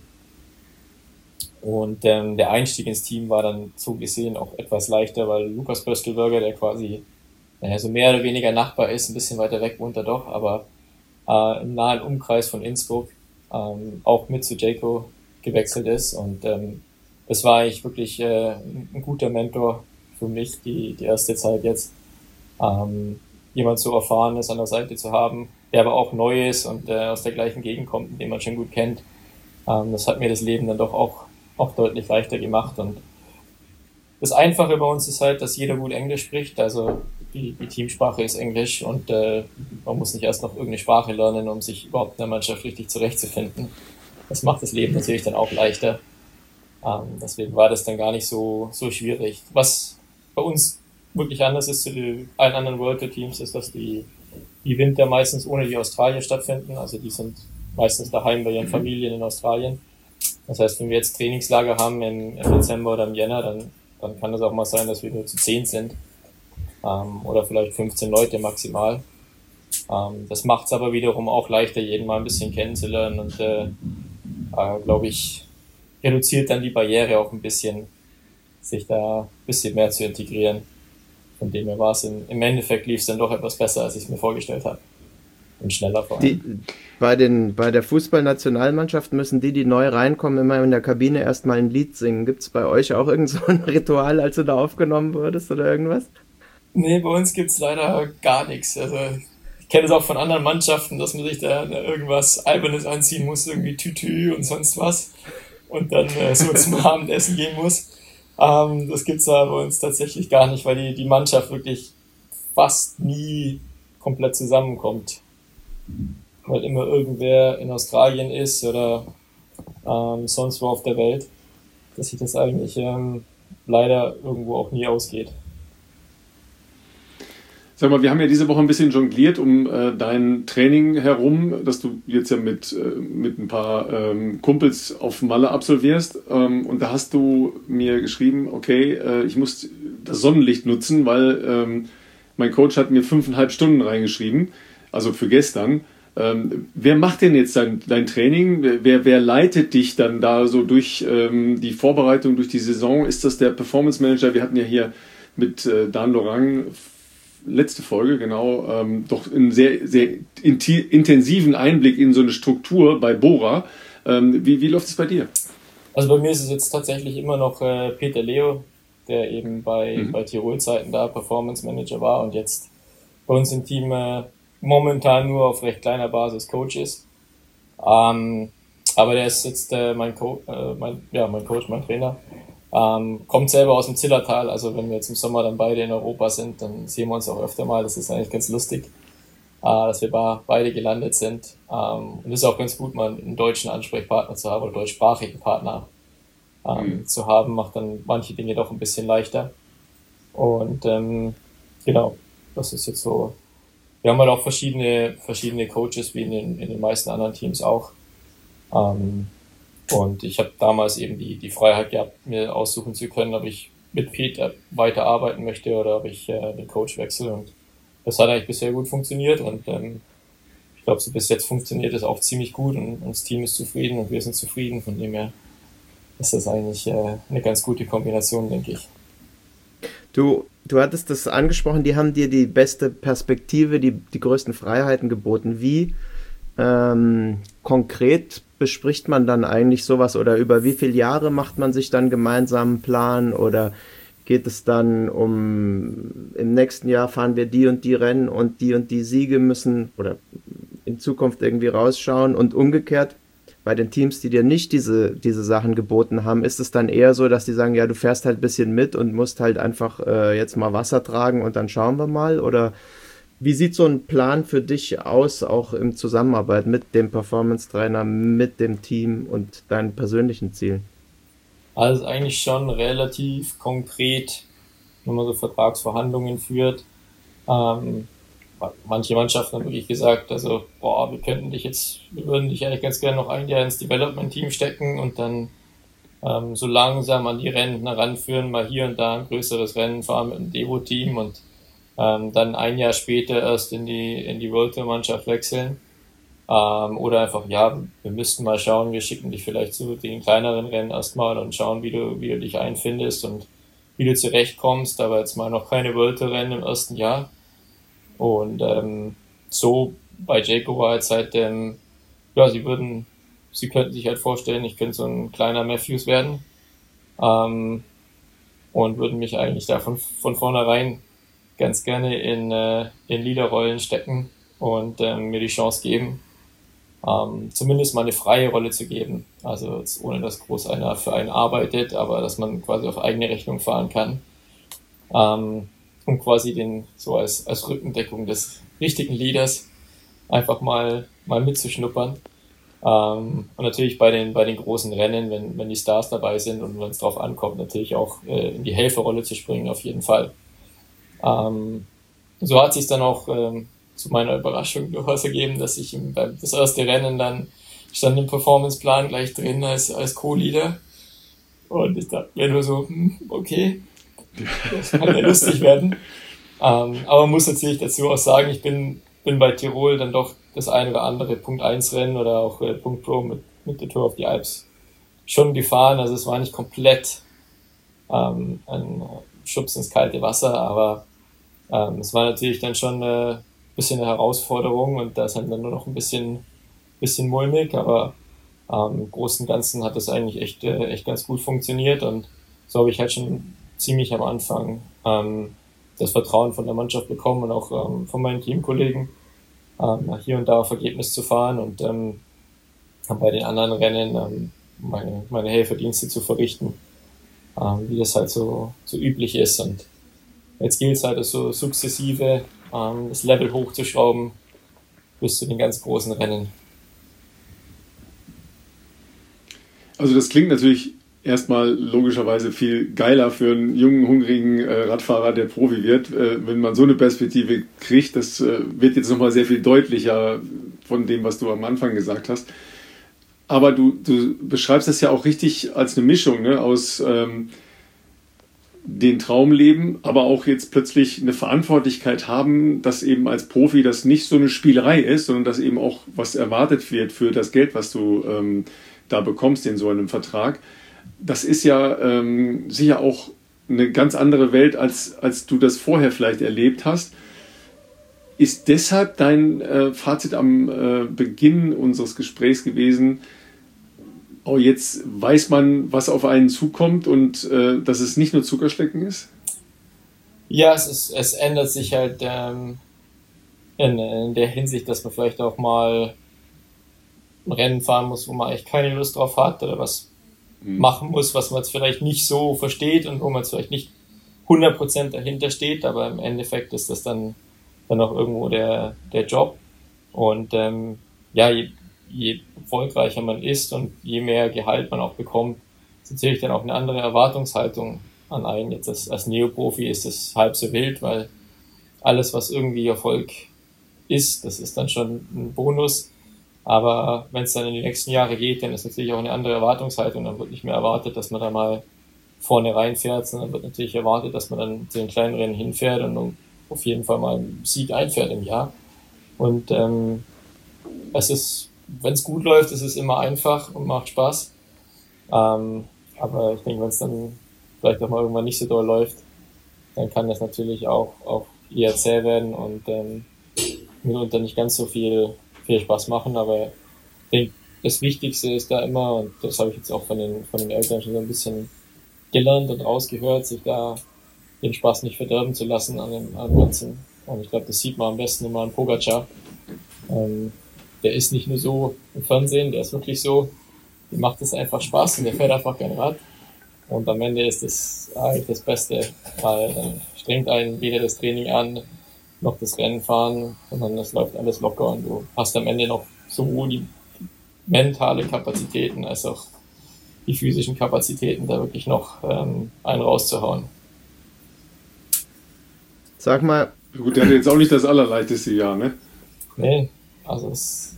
Und ähm, der Einstieg ins Team war dann so gesehen auch etwas leichter, weil Lukas Pöstelberger, der quasi naja, so mehr oder weniger Nachbar ist, ein bisschen weiter weg wohnt er doch, aber äh, im nahen Umkreis von Innsbruck ähm, auch mit zu Jayco gewechselt ist. Und ähm, das war eigentlich wirklich äh, ein guter Mentor für mich, die, die erste Zeit jetzt. Ähm, jemand so Erfahrenes an der Seite zu haben, der aber auch neu ist und äh, aus der gleichen Gegend kommt, den man schon gut kennt. Ähm, das hat mir das Leben dann doch auch auch deutlich leichter gemacht und das Einfache bei uns ist halt, dass jeder gut Englisch spricht, also die, die Teamsprache ist Englisch und äh, man muss nicht erst noch irgendeine Sprache lernen, um sich überhaupt in der Mannschaft richtig zurechtzufinden. Das macht das Leben natürlich dann auch leichter. Ähm, deswegen war das dann gar nicht so, so schwierig. Was bei uns wirklich anders ist zu den, allen anderen World Tour Teams, ist, dass die, die Winter meistens ohne die Australier stattfinden, also die sind meistens daheim bei ihren Familien in Australien. Das heißt, wenn wir jetzt Trainingslager haben im, im Dezember oder im Jänner, dann, dann kann es auch mal sein, dass wir nur zu zehn sind ähm, oder vielleicht fünfzehn Leute maximal. Ähm, das macht es aber wiederum auch leichter, jeden mal ein bisschen kennenzulernen und äh, äh, glaube ich, reduziert dann die Barriere auch ein bisschen, sich da ein bisschen mehr zu integrieren. Von dem her war es im, im Endeffekt lief es dann doch etwas besser, als ich es mir vorgestellt habe. Und schneller vor allem.
Die, bei, den, bei der Fußballnationalmannschaft müssen die, die neu reinkommen, immer in der Kabine erstmal ein Lied singen. Gibt es bei euch auch irgend so ein Ritual, als du da aufgenommen wurdest oder irgendwas?
Nee, bei uns gibt's leider gar nichts. Also ich kenne es auch von anderen Mannschaften, dass man sich da, da irgendwas Albernes anziehen muss, irgendwie Tütü und sonst was und dann äh, so zum Abendessen gehen muss. Ähm, das gibt's aber bei uns tatsächlich gar nicht, weil die, die Mannschaft wirklich fast nie komplett zusammenkommt. Weil immer irgendwer in Australien ist oder ähm, sonst wo auf der Welt, dass sich das eigentlich ähm, leider irgendwo auch nie ausgeht.
Sag mal, wir haben ja diese Woche ein bisschen jongliert um äh, dein Training herum, dass du jetzt ja mit, äh, mit ein paar ähm, Kumpels auf Malle absolvierst. Ähm, und da hast du mir geschrieben, okay, äh, ich muss das Sonnenlicht nutzen, weil ähm, mein Coach hat mir fünfeinhalb Stunden reingeschrieben, also für gestern. Ähm, wer macht denn jetzt dein, dein Training? Wer, wer leitet dich dann da so durch ähm, die Vorbereitung, durch die Saison? Ist das der Performance Manager? Wir hatten ja hier mit äh, Dan Lorang letzte Folge, genau, ähm, doch einen sehr, sehr inti- intensiven Einblick in so eine Struktur bei Bora. Ähm, wie, wie läuft es bei dir?
Also bei mir ist es jetzt tatsächlich immer noch äh, Peter Leo, der eben bei, mhm. bei Tirol-Zeiten da Performance Manager war und jetzt bei uns im Team äh, momentan nur auf recht kleiner Basis Coach ist. Ähm, aber der ist jetzt äh, mein, Co- äh, mein, ja, mein Coach, mein Trainer. Ähm, kommt selber aus dem Zillertal, also wenn wir jetzt im Sommer dann beide in Europa sind, dann sehen wir uns auch öfter mal. Das ist eigentlich ganz lustig, äh, dass wir ba- beide gelandet sind. Ähm, und es ist auch ganz gut, mal einen deutschen Ansprechpartner zu haben oder deutschsprachigen Partner ähm, mhm. zu haben, macht dann manche Dinge doch ein bisschen leichter. Und ähm, genau, das ist jetzt so. Wir haben halt auch verschiedene verschiedene Coaches, wie in den, in den meisten anderen Teams auch. Ähm, Und ich habe damals eben die, die Freiheit gehabt, mir aussuchen zu können, ob ich mit Peter weiterarbeiten möchte oder ob ich äh, den Coach wechsle. Und das hat eigentlich bisher gut funktioniert. Und ähm, ich glaube, so bis jetzt funktioniert es auch ziemlich gut. Und, und das Team ist zufrieden und wir sind zufrieden. Von dem her ist das eigentlich äh, eine ganz gute Kombination, denke ich.
Du, du hattest das angesprochen, die haben dir die beste Perspektive, die, die größten Freiheiten geboten. Wie ähm, konkret bespricht man dann eigentlich sowas oder über wie viele Jahre macht man sich dann gemeinsam einen Plan oder geht es dann um, im nächsten Jahr fahren wir die und die Rennen und die und die Siege müssen oder in Zukunft irgendwie rausschauen und umgekehrt bei den Teams, die dir nicht diese, diese Sachen geboten haben, ist es dann eher so, dass die sagen, ja, du fährst halt ein bisschen mit und musst halt einfach äh, jetzt mal Wasser tragen und dann schauen wir mal? Oder wie sieht so ein Plan für dich aus, auch in Zusammenarbeit mit dem Performance-Trainer, mit dem Team und deinen persönlichen Zielen?
Also eigentlich schon relativ konkret, wenn man so Vertragsverhandlungen führt. Ähm, Manche Mannschaften haben wirklich gesagt, also, boah, wir könnten dich jetzt, wir würden dich eigentlich ganz gerne noch ein Jahr ins Development-Team stecken und dann ähm, so langsam an die Rennen heranführen, mal hier und da ein größeres Rennen fahren mit dem Devo-Team und ähm, dann ein Jahr später erst in die, in die World Tour-Mannschaft wechseln. Ähm, oder einfach, ja, wir müssten mal schauen, wir schicken dich vielleicht zu den kleineren Rennen erstmal und schauen, wie du, wie du dich einfindest und wie du zurechtkommst, aber jetzt mal noch keine World Tour-Rennen im ersten Jahr. Und ähm, so bei Jayco war jetzt halt, ähm, ja, sie würden, sie könnten sich halt vorstellen, ich könnte so ein kleiner Matthews werden ähm, und würden mich eigentlich da von, von vornherein ganz gerne in, äh, in Leaderrollen stecken und ähm, mir die Chance geben, ähm, zumindest mal eine freie Rolle zu geben. Also jetzt ohne dass groß einer für einen arbeitet, aber dass man quasi auf eigene Rechnung fahren kann. Ähm, um quasi den, so als, als Rückendeckung des richtigen Leaders einfach mal, mal mitzuschnuppern. Ähm, und natürlich bei den, bei den großen Rennen, wenn, wenn die Stars dabei sind und wenn es drauf ankommt, natürlich auch äh, in die Helferrolle zu springen, auf jeden Fall. Ähm, so hat sich dann auch ähm, zu meiner Überraschung durchaus ergeben, dass ich im, beim, das erste Rennen dann stand im Performanceplan gleich drin als, als Co-Leader. Und ich dachte mir nur so, hm, okay, das kann ja lustig werden. Ähm, aber man muss natürlich dazu auch sagen, ich bin, bin bei Tirol dann doch das ein oder andere Punkt eins Rennen oder auch äh, Punkt Pro mit, mit der Tour of the Alps schon gefahren. Also es war nicht komplett ähm, ein Schubs ins kalte Wasser, aber ähm, es war natürlich dann schon ein äh, bisschen eine Herausforderung und da ist halt dann nur noch ein bisschen, bisschen mulmig, aber ähm, im Großen und Ganzen hat das eigentlich echt, äh, echt ganz gut funktioniert und so habe ich halt schon ziemlich am Anfang ähm, das Vertrauen von der Mannschaft bekommen und auch ähm, von meinen Teamkollegen, ähm, hier und da auf Ergebnis zu fahren und ähm, bei den anderen Rennen ähm, meine, meine Helferdienste zu verrichten, ähm, wie das halt so, so üblich ist. Und jetzt gilt es halt so sukzessive ähm, das Level hochzuschrauben bis zu den ganz großen Rennen.
Also das klingt natürlich erstmal logischerweise viel geiler für einen jungen, hungrigen äh, Radfahrer, der Profi wird, äh, wenn man so eine Perspektive kriegt. Das äh, wird jetzt nochmal sehr viel deutlicher von dem, was du am Anfang gesagt hast. Aber du, du beschreibst das ja auch richtig als eine Mischung, ne, aus ähm, den Traumleben, aber auch jetzt plötzlich eine Verantwortlichkeit haben, dass eben als Profi das nicht so eine Spielerei ist, sondern dass eben auch was erwartet wird für das Geld, was du ähm, da bekommst in so einem Vertrag. Das ist ja ähm, sicher auch eine ganz andere Welt, als, als du das vorher vielleicht erlebt hast. Ist deshalb dein äh, Fazit am äh, Beginn unseres Gesprächs gewesen, oh, jetzt weiß man, was auf einen zukommt und äh, dass es nicht nur Zuckerschlecken ist?
Ja, es, ist, es ändert sich halt ähm, in, in der Hinsicht, dass man vielleicht auch mal ein Rennen fahren muss, wo man eigentlich keine Lust drauf hat oder was machen muss, was man jetzt vielleicht nicht so versteht und wo man jetzt vielleicht nicht hundert Prozent dahinter steht, aber im Endeffekt ist das dann, dann auch irgendwo der, der Job. Und ähm, ja, je, je erfolgreicher man ist und je mehr Gehalt man auch bekommt, ist natürlich dann auch eine andere Erwartungshaltung an einen. Jetzt als, als Neoprofi ist es halb so wild, weil alles, was irgendwie Erfolg ist, das ist dann schon ein Bonus. Aber wenn es dann in die nächsten Jahre geht, dann ist natürlich auch eine andere Erwartungshaltung. Dann wird nicht mehr erwartet, dass man da mal vorne reinfährt, sondern wird natürlich erwartet, dass man dann zu den kleinen Rennen hinfährt und auf jeden Fall mal einen Sieg einfährt im Jahr. Und ähm, es ist, wenn es gut läuft, ist es immer einfach und macht Spaß. Ähm, aber ich denke, wenn es dann vielleicht auch mal irgendwann nicht so doll läuft, dann kann das natürlich auch, auch eher zäh werden und ähm, mitunter nicht ganz so viel viel Spaß machen, aber ich denke, das Wichtigste ist da immer, und das habe ich jetzt auch von den, von den Eltern schon so ein bisschen gelernt und rausgehört, sich da den Spaß nicht verderben zu lassen an dem, an dem Ganzen. Und ich glaube, das sieht man am besten immer an Pogacar. Ähm, der ist nicht nur so im Fernsehen, der ist wirklich so, dem macht es einfach Spaß und der fährt einfach gerne Rad. Und am Ende ist das eigentlich das Beste, weil dann strengt einen weder das Training an, noch das Rennen fahren, sondern das läuft alles locker und du hast am Ende noch sowohl die mentale Kapazitäten als auch die physischen Kapazitäten, da wirklich noch ähm, einen rauszuhauen.
Sag mal.
Gut, der hatte jetzt auch nicht das allerleichteste Jahr, ne?
Nee, also es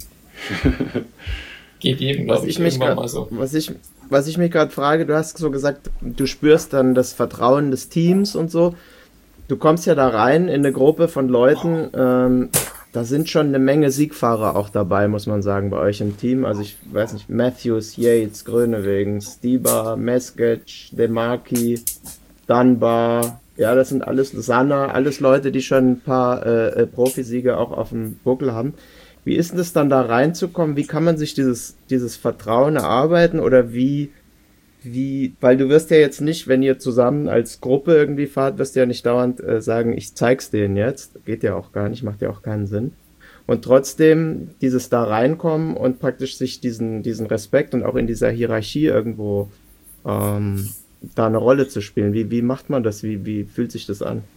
geht jedem, glaube ich,
ich
irgendwann
grad,
mal so.
Was ich, was ich mich gerade frage, du hast so gesagt, du spürst dann das Vertrauen des Teams und so. Du kommst ja da rein in eine Gruppe von Leuten, ähm, da sind schon eine Menge Siegfahrer auch dabei, muss man sagen, bei euch im Team. Also ich weiß nicht, Matthews, Yates, Groenewegen, Stieber, Mesketch, Demarchi, Dunbar, ja, das sind alles, Sanna, alles Leute, die schon ein paar äh, Profisiege auch auf dem Buckel haben. Wie ist denn das dann da reinzukommen? Wie kann man sich dieses, dieses Vertrauen erarbeiten oder wie, wie, weil du wirst ja jetzt nicht, wenn ihr zusammen als Gruppe irgendwie fahrt, wirst du ja nicht dauernd äh, sagen, ich zeig's denen jetzt. Geht ja auch gar nicht, macht ja auch keinen Sinn. Und trotzdem dieses da reinkommen und praktisch sich diesen, diesen Respekt und auch in dieser Hierarchie irgendwo ähm, da eine Rolle zu spielen. Wie, wie macht man das? Wie, wie fühlt sich das an?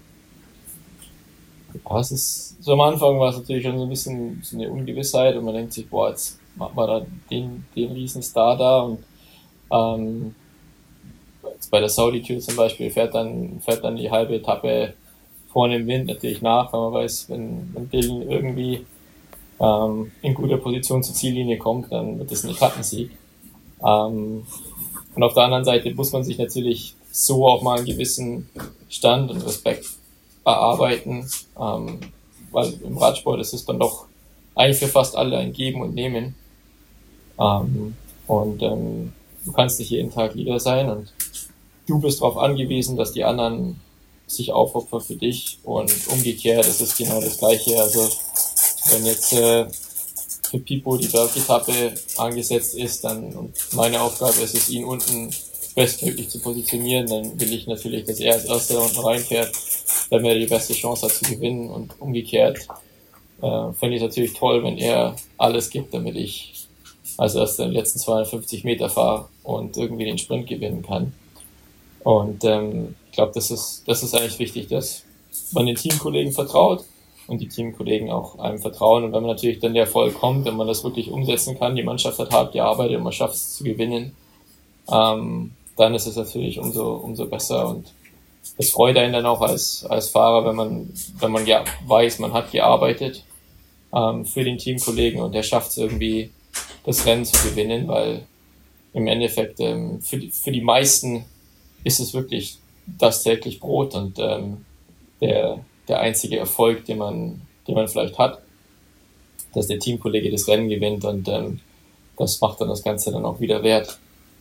Ja, es ist, so am Anfang war es natürlich schon so ein bisschen so eine Ungewissheit und man denkt sich, boah, jetzt machen wir da den, den Riesenstar da und ähm, jetzt bei der Saudi-Tour zum Beispiel fährt dann, fährt dann die halbe Etappe vorne im Wind natürlich nach, weil man weiß, wenn, wenn Dylan irgendwie ähm, in guter Position zur Ziellinie kommt, dann wird das ein Etappensieg. Ähm, und auf der anderen Seite muss man sich natürlich so auch mal einen gewissen Stand und Respekt erarbeiten, ähm, weil im Radsport ist es dann doch eigentlich für fast alle ein Geben und Nehmen. Ähm, und ähm, du kannst nicht jeden Tag Leader sein und du bist darauf angewiesen, dass die anderen sich aufopfern für dich und umgekehrt, das ist genau das Gleiche. Also wenn jetzt äh, für Pipo die Bergetappe angesetzt ist, dann und meine Aufgabe ist es, ihn unten bestmöglich zu positionieren, dann will ich natürlich, dass er als Erster da unten reinfährt, damit er die beste Chance hat zu gewinnen und umgekehrt äh, fände ich es natürlich toll, wenn er alles gibt, damit ich als Erster die letzten zweihundertfünfzig Meter fahre und irgendwie den Sprint gewinnen kann. Und ähm, ich glaube, das ist, das ist eigentlich wichtig, dass man den Teamkollegen vertraut und die Teamkollegen auch einem vertrauen. Und wenn man natürlich dann der Erfolg kommt, wenn man das wirklich umsetzen kann, die Mannschaft hat hart gearbeitet und man schafft es zu gewinnen, ähm, dann ist es natürlich umso, umso besser. Und es freut einen dann auch als, als Fahrer, wenn man, wenn man ja weiß, man hat gearbeitet ähm, für den Teamkollegen und der schafft es irgendwie, das Rennen zu gewinnen, weil im Endeffekt ähm, für, die, für die meisten ist es wirklich das täglich Brot und ähm, der, der einzige Erfolg, den man, den man vielleicht hat, dass der Teamkollege das Rennen gewinnt und ähm, das macht dann das Ganze dann auch wieder wert.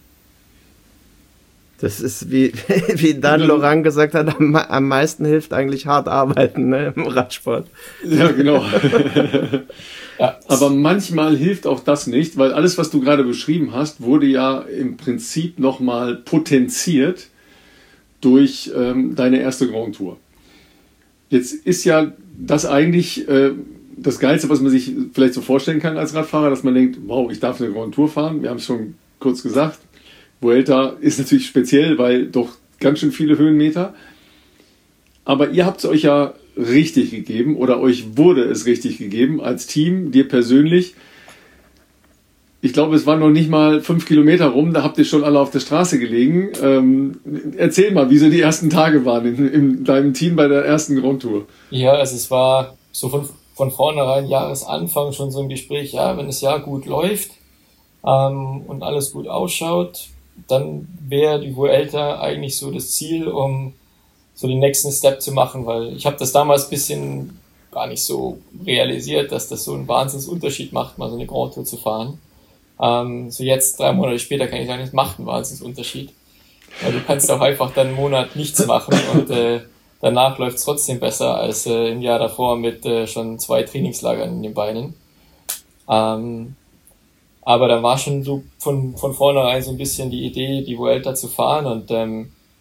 Das ist wie, wie Dan Laurent gesagt hat, am, am meisten hilft eigentlich hart arbeiten, ne, im Radsport.
Ja, genau. Ja. Aber manchmal hilft auch das nicht, weil alles, was du gerade beschrieben hast, wurde ja im Prinzip nochmal potenziert durch ähm, deine erste Grand Tour. Jetzt ist ja das eigentlich äh, das Geilste, was man sich vielleicht so vorstellen kann als Radfahrer, dass man denkt, wow, ich darf eine Grand Tour fahren. Wir haben es schon kurz gesagt. Vuelta ist natürlich speziell, weil doch ganz schön viele Höhenmeter. Aber ihr habt es euch ja richtig gegeben oder euch wurde es richtig gegeben als Team, dir persönlich. Ich glaube, es waren noch nicht mal fünf Kilometer rum, da habt ihr schon alle auf der Straße gelegen. Ähm, erzähl mal, wie so die ersten Tage waren in, in deinem Team bei der ersten Grand Tour.
Ja, also es war so von, von vornherein Jahresanfang schon so ein Gespräch, ja, wenn das Jahr gut läuft ähm, und alles gut ausschaut, dann wäre die Vuelta eigentlich so das Ziel, um so den nächsten Step zu machen, weil ich habe das damals ein bisschen gar nicht so realisiert, dass das so einen Wahnsinnsunterschied macht, mal so eine Grand Tour zu fahren. Ähm, so jetzt, drei Monate später, kann ich sagen, es macht einen Wahnsinnsunterschied. Weil du kannst auch einfach dann einen Monat nichts machen und äh, danach läuft es trotzdem besser als äh, im Jahr davor mit äh, schon zwei Trainingslagern in den Beinen. Ähm, Aber da war schon so von, von vornherein so ein bisschen die Idee, die Vuelta zu fahren und ähm,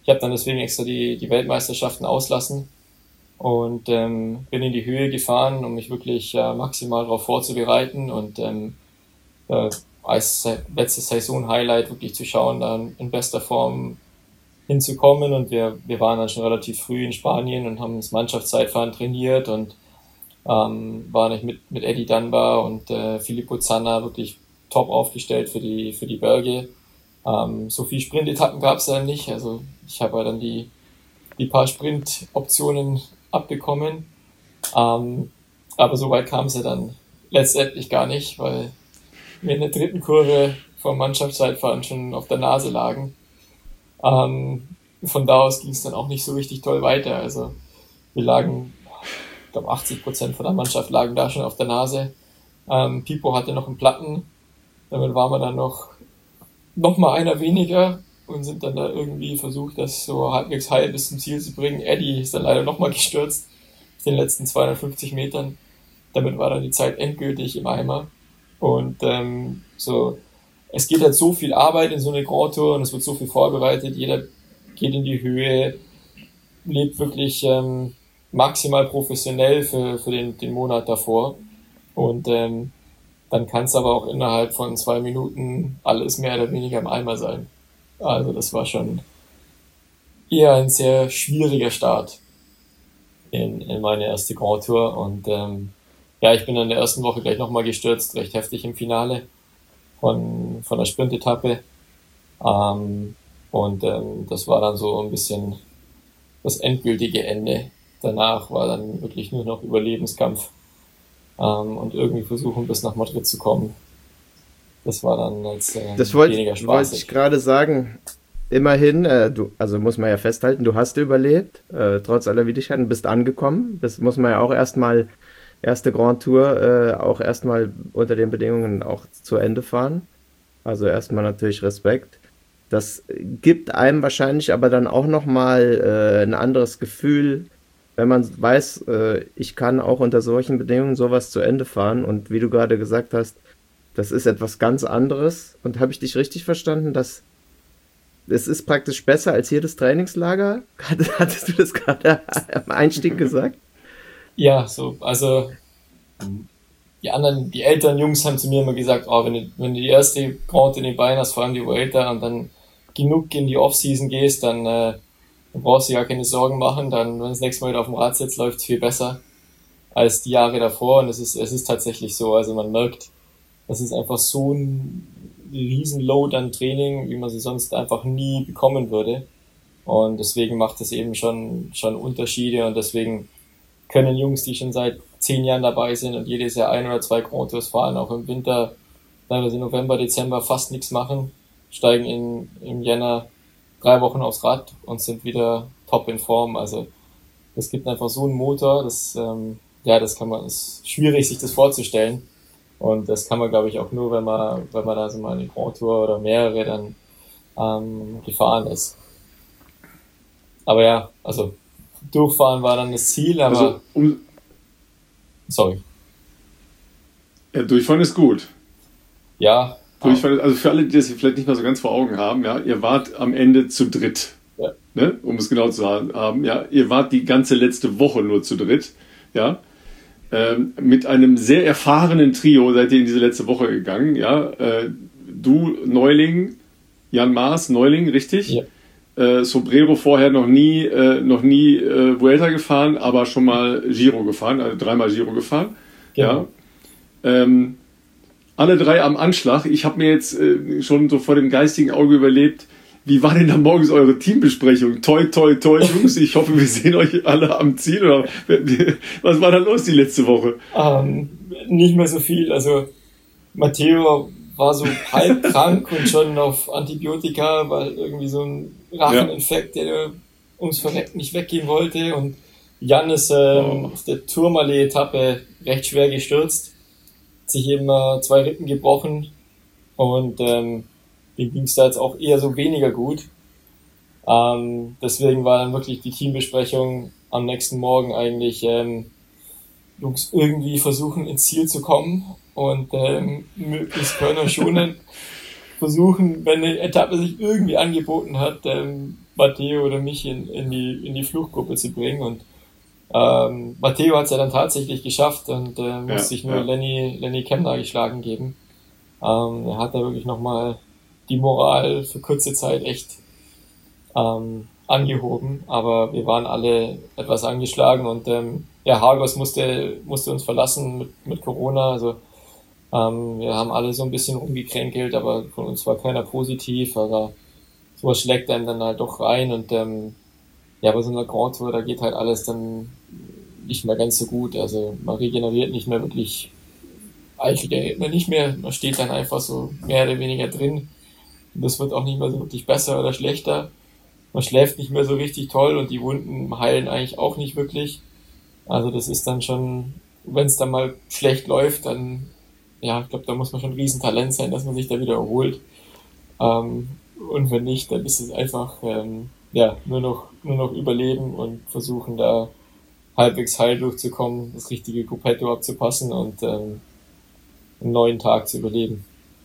ich habe dann deswegen extra die, die Weltmeisterschaften auslassen und ähm, bin in die Höhe gefahren, um mich wirklich äh, maximal darauf vorzubereiten und ähm, äh, als letztes Saison-Highlight wirklich zu schauen, dann in bester Form hinzukommen. Und wir, wir waren dann schon relativ früh in Spanien und haben das Mannschaftszeitfahren trainiert und ähm, waren nicht mit, mit Eddie Dunbar und äh, Filippo Zanna wirklich top aufgestellt für die, für die Berge. Ähm, so viel Sprintetappen gab es dann nicht. Also ich habe dann die, die paar Sprintoptionen abbekommen. Ähm, aber so weit kam es ja dann letztendlich gar nicht, weil wir in der dritten Kurve vom Mannschaftszeitfahren schon auf der Nase lagen. Ähm, von da aus ging es dann auch nicht so richtig toll weiter. Also wir lagen, ich glaube achtzig Prozent von der Mannschaft lagen da schon auf der Nase. Ähm, Pipo hatte noch einen Platten. Damit waren wir dann noch, noch mal einer weniger und sind dann da irgendwie versucht, das so halbwegs heil bis zum Ziel zu bringen. Eddie ist dann leider noch mal gestürzt auf den letzten zweihundertfünfzig Metern. Damit war dann die Zeit endgültig im Eimer. Und ähm, so, es geht halt so viel Arbeit in so eine Grand Tour und es wird so viel vorbereitet. Jeder geht in die Höhe, lebt wirklich ähm, maximal professionell für, für den, den Monat davor. Und ähm, dann kann es aber auch innerhalb von zwei Minuten alles mehr oder weniger im Eimer sein. Also das war schon eher ein sehr schwieriger Start in, in meine erste Grand Tour. Und ähm, ja, ich bin in der ersten Woche gleich nochmal gestürzt, recht heftig im Finale von, von der Sprintetappe. Ähm, und ähm, das war dann so ein bisschen das endgültige Ende. Danach war dann wirklich nur noch Überlebenskampf ähm, und irgendwie versuchen, bis nach Madrid zu kommen. Das war dann jetzt äh,
das wollt,
weniger spaßig.
Wollte ich gerade sagen. Immerhin, äh, du, also muss man ja festhalten, du hast überlebt, äh, trotz aller Widrigkeiten, bist angekommen. Das muss man ja auch erstmal, erste Grand Tour, äh, auch erstmal unter den Bedingungen auch zu Ende fahren. Also erstmal natürlich Respekt. Das gibt einem wahrscheinlich aber dann auch nochmal äh, ein anderes Gefühl, wenn man weiß, äh, ich kann auch unter solchen Bedingungen sowas zu Ende fahren. Und wie du gerade gesagt hast, das ist etwas ganz anderes. Und habe ich dich richtig verstanden, dass es ist praktisch besser als jedes Trainingslager? Hattest du das gerade am Einstieg gesagt?
Ja, so, also die anderen, die älteren Jungs haben zu mir immer gesagt, oh, wenn du, wenn du die erste Grand in den Beinen hast, vor allem die Vuelta, und dann genug in die Offseason gehst, dann, äh, dann brauchst du ja keine Sorgen machen, dann, wenn du das nächste Mal wieder auf dem Rad sitzt, läuft es viel besser als die Jahre davor. Und es ist, es ist tatsächlich so, also man merkt, das ist einfach so ein Riesenload an Training, wie man sie sonst einfach nie bekommen würde. Und deswegen macht es eben schon, schon Unterschiede, und deswegen können Jungs, die schon seit zehn Jahren dabei sind und jedes Jahr ein oder zwei Grand Tours fahren, auch im Winter, teilweise November, Dezember fast nichts machen, steigen in, im Jänner drei Wochen aufs Rad und sind wieder top in Form. Also es gibt einfach so einen Motor, das, ähm, ja, das kann man, ist schwierig, sich das vorzustellen. Und das kann man, glaube ich, auch nur, wenn man, wenn man da so mal eine Grand Tour oder mehrere dann ähm, gefahren ist. Aber ja, also durchfahren war dann das Ziel, aber
also, um,
sorry.
Ja, durchfahren ist gut.
Ja.
Durchfahren, also für alle, die das vielleicht nicht mehr so ganz vor Augen haben, ja, ihr wart am Ende zu dritt.
Ja.
Ne? Um es genau zu haben, ja, ihr wart die ganze letzte Woche nur zu dritt, ja. Ähm, mit einem sehr erfahrenen Trio seid ihr in diese letzte Woche gegangen, ja. Äh, du, Neuling, Jan Maas, Neuling, richtig?
Ja.
Äh, Sobrero vorher noch nie, äh, noch nie äh, Vuelta gefahren, aber schon mal Giro gefahren, also dreimal Giro gefahren.
Genau.
Ja. Ähm, alle drei am Anschlag. Ich habe mir jetzt äh, schon so vor dem geistigen Auge überlebt, wie war denn da morgens eure Teambesprechung? Toi, toi, toi, Jungs, ich hoffe, wir sehen euch alle am Ziel. Oder was war da los die letzte Woche?
Ähm, nicht mehr so viel. Also Matteo war so halb krank und schon auf Antibiotika, weil irgendwie so ein Racheninfekt, der ums Verrecken nicht weggehen wollte. Und Jan ist ähm, oh. auf der Tourmalet-Etappe recht schwer gestürzt, hat sich eben äh, zwei Rippen gebrochen und ähm, dem ging es da jetzt auch eher so weniger gut. Ähm, deswegen war dann wirklich die Teambesprechung am nächsten Morgen eigentlich, ähm, Jungs, irgendwie versuchen ins Ziel zu kommen und ähm, möglichst körnerschonend versuchen, wenn eine Etappe sich irgendwie angeboten hat, ähm, Matteo oder mich in, in die in die Fluchtgruppe zu bringen. Und ähm, Matteo hat es ja dann tatsächlich geschafft und äh, musste ja, sich nur ja. Lenny Lenny Kemner geschlagen geben. Ähm, er hat da wirklich nochmal die Moral für kurze Zeit echt ähm, angehoben, aber wir waren alle etwas angeschlagen und ähm, ja, Hagos musste musste uns verlassen mit, mit Corona, also ähm, wir haben alle so ein bisschen rumgekränkelt, aber von uns war keiner positiv, aber sowas schlägt einem dann halt doch rein und ähm, ja, bei so einer Grand Tour, da geht halt alles dann nicht mehr ganz so gut, also man regeneriert nicht mehr wirklich, eigentlich regeneriert man nicht mehr, man steht dann einfach so mehr oder weniger drin und das wird auch nicht mehr so wirklich besser oder schlechter. Man schläft nicht mehr so richtig toll und die Wunden heilen eigentlich auch nicht wirklich. Also das ist dann schon, wenn es dann mal schlecht läuft, dann, ja, ich glaube, da muss man schon ein Riesentalent sein, dass man sich da wieder erholt. Ähm, und wenn nicht, dann ist es einfach, ähm, ja, nur noch, nur noch überleben und versuchen da halbwegs heil durchzukommen, das richtige Gruppetto abzupassen und ähm, einen neuen Tag zu überleben.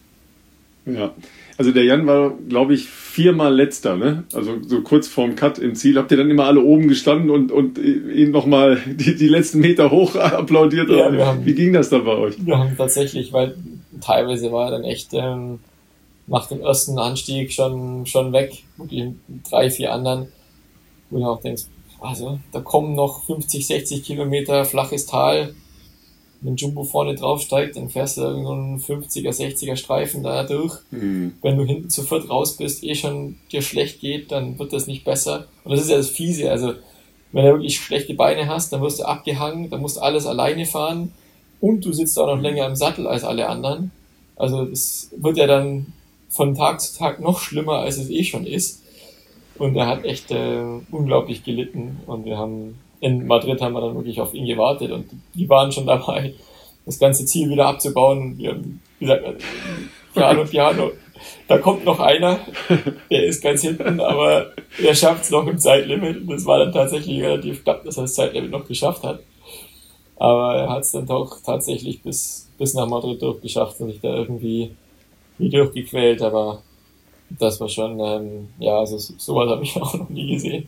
Ja, also der Jan war, glaube ich, viermal letzter, ne? Also so kurz vorm Cut im Ziel. Habt ihr dann immer alle oben gestanden und, und ihn nochmal die, die letzten Meter hoch applaudiert?
Ja,
oder?
Wir haben,
wie ging das da bei euch?
Wir haben tatsächlich, weil teilweise war er dann echt ähm, nach dem ersten Anstieg schon schon weg, wirklich drei, vier anderen, wo du auch denkst, also da kommen noch fünfzig, sechzig Kilometer flaches Tal. Wenn Jumbo vorne draufsteigt, dann fährst du da so einen fünfziger, sechziger Streifen da durch. Mhm. Wenn du hinten zu viert raus bist, eh schon dir schlecht geht, dann wird das nicht besser. Und das ist ja das Fiese. Also, wenn du wirklich schlechte Beine hast, dann wirst du abgehangen, dann musst du alles alleine fahren und du sitzt auch noch länger im Sattel als alle anderen. Also, das wird ja dann von Tag zu Tag noch schlimmer, als es eh schon ist. Und er hat echt äh, unglaublich gelitten und wir haben in Madrid haben wir dann wirklich auf ihn gewartet und die waren schon dabei, das ganze Ziel wieder abzubauen. Wir haben gesagt, Piano, Piano, da kommt noch einer, der ist ganz hinten, aber er schafft es noch im Zeitlimit. Und das war dann tatsächlich relativ knapp, dass er das Zeitlimit noch geschafft hat. Aber er hat es dann doch tatsächlich bis, bis nach Madrid durchgeschafft und sich da irgendwie nie durchgequält. Aber das war schon, ähm, ja, also sowas habe ich auch noch nie gesehen.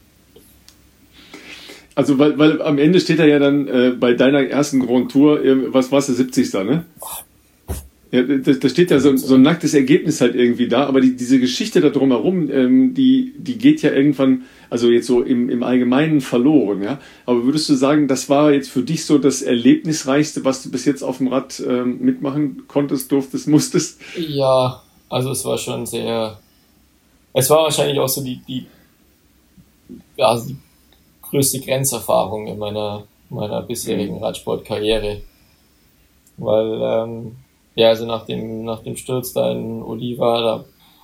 Also, weil, weil am Ende steht er ja dann äh, bei deiner ersten Grand Tour, äh, was war's, der siebzigste ne? Ja, da, da steht ja so, so ein nacktes Ergebnis halt irgendwie da, aber die, diese Geschichte da drumherum, ähm, die, die geht ja irgendwann, also jetzt so im, im Allgemeinen verloren, ja. Aber würdest du sagen, das war jetzt für dich so das Erlebnisreichste, was du bis jetzt auf dem Rad ähm, mitmachen konntest, durftest, musstest?
Ja, also es war schon sehr, es war wahrscheinlich auch so die, die, ja, also die größte Grenzerfahrung in meiner meiner bisherigen Radsportkarriere, weil ähm, ja, also nach dem nach dem Sturz da in Oliva, da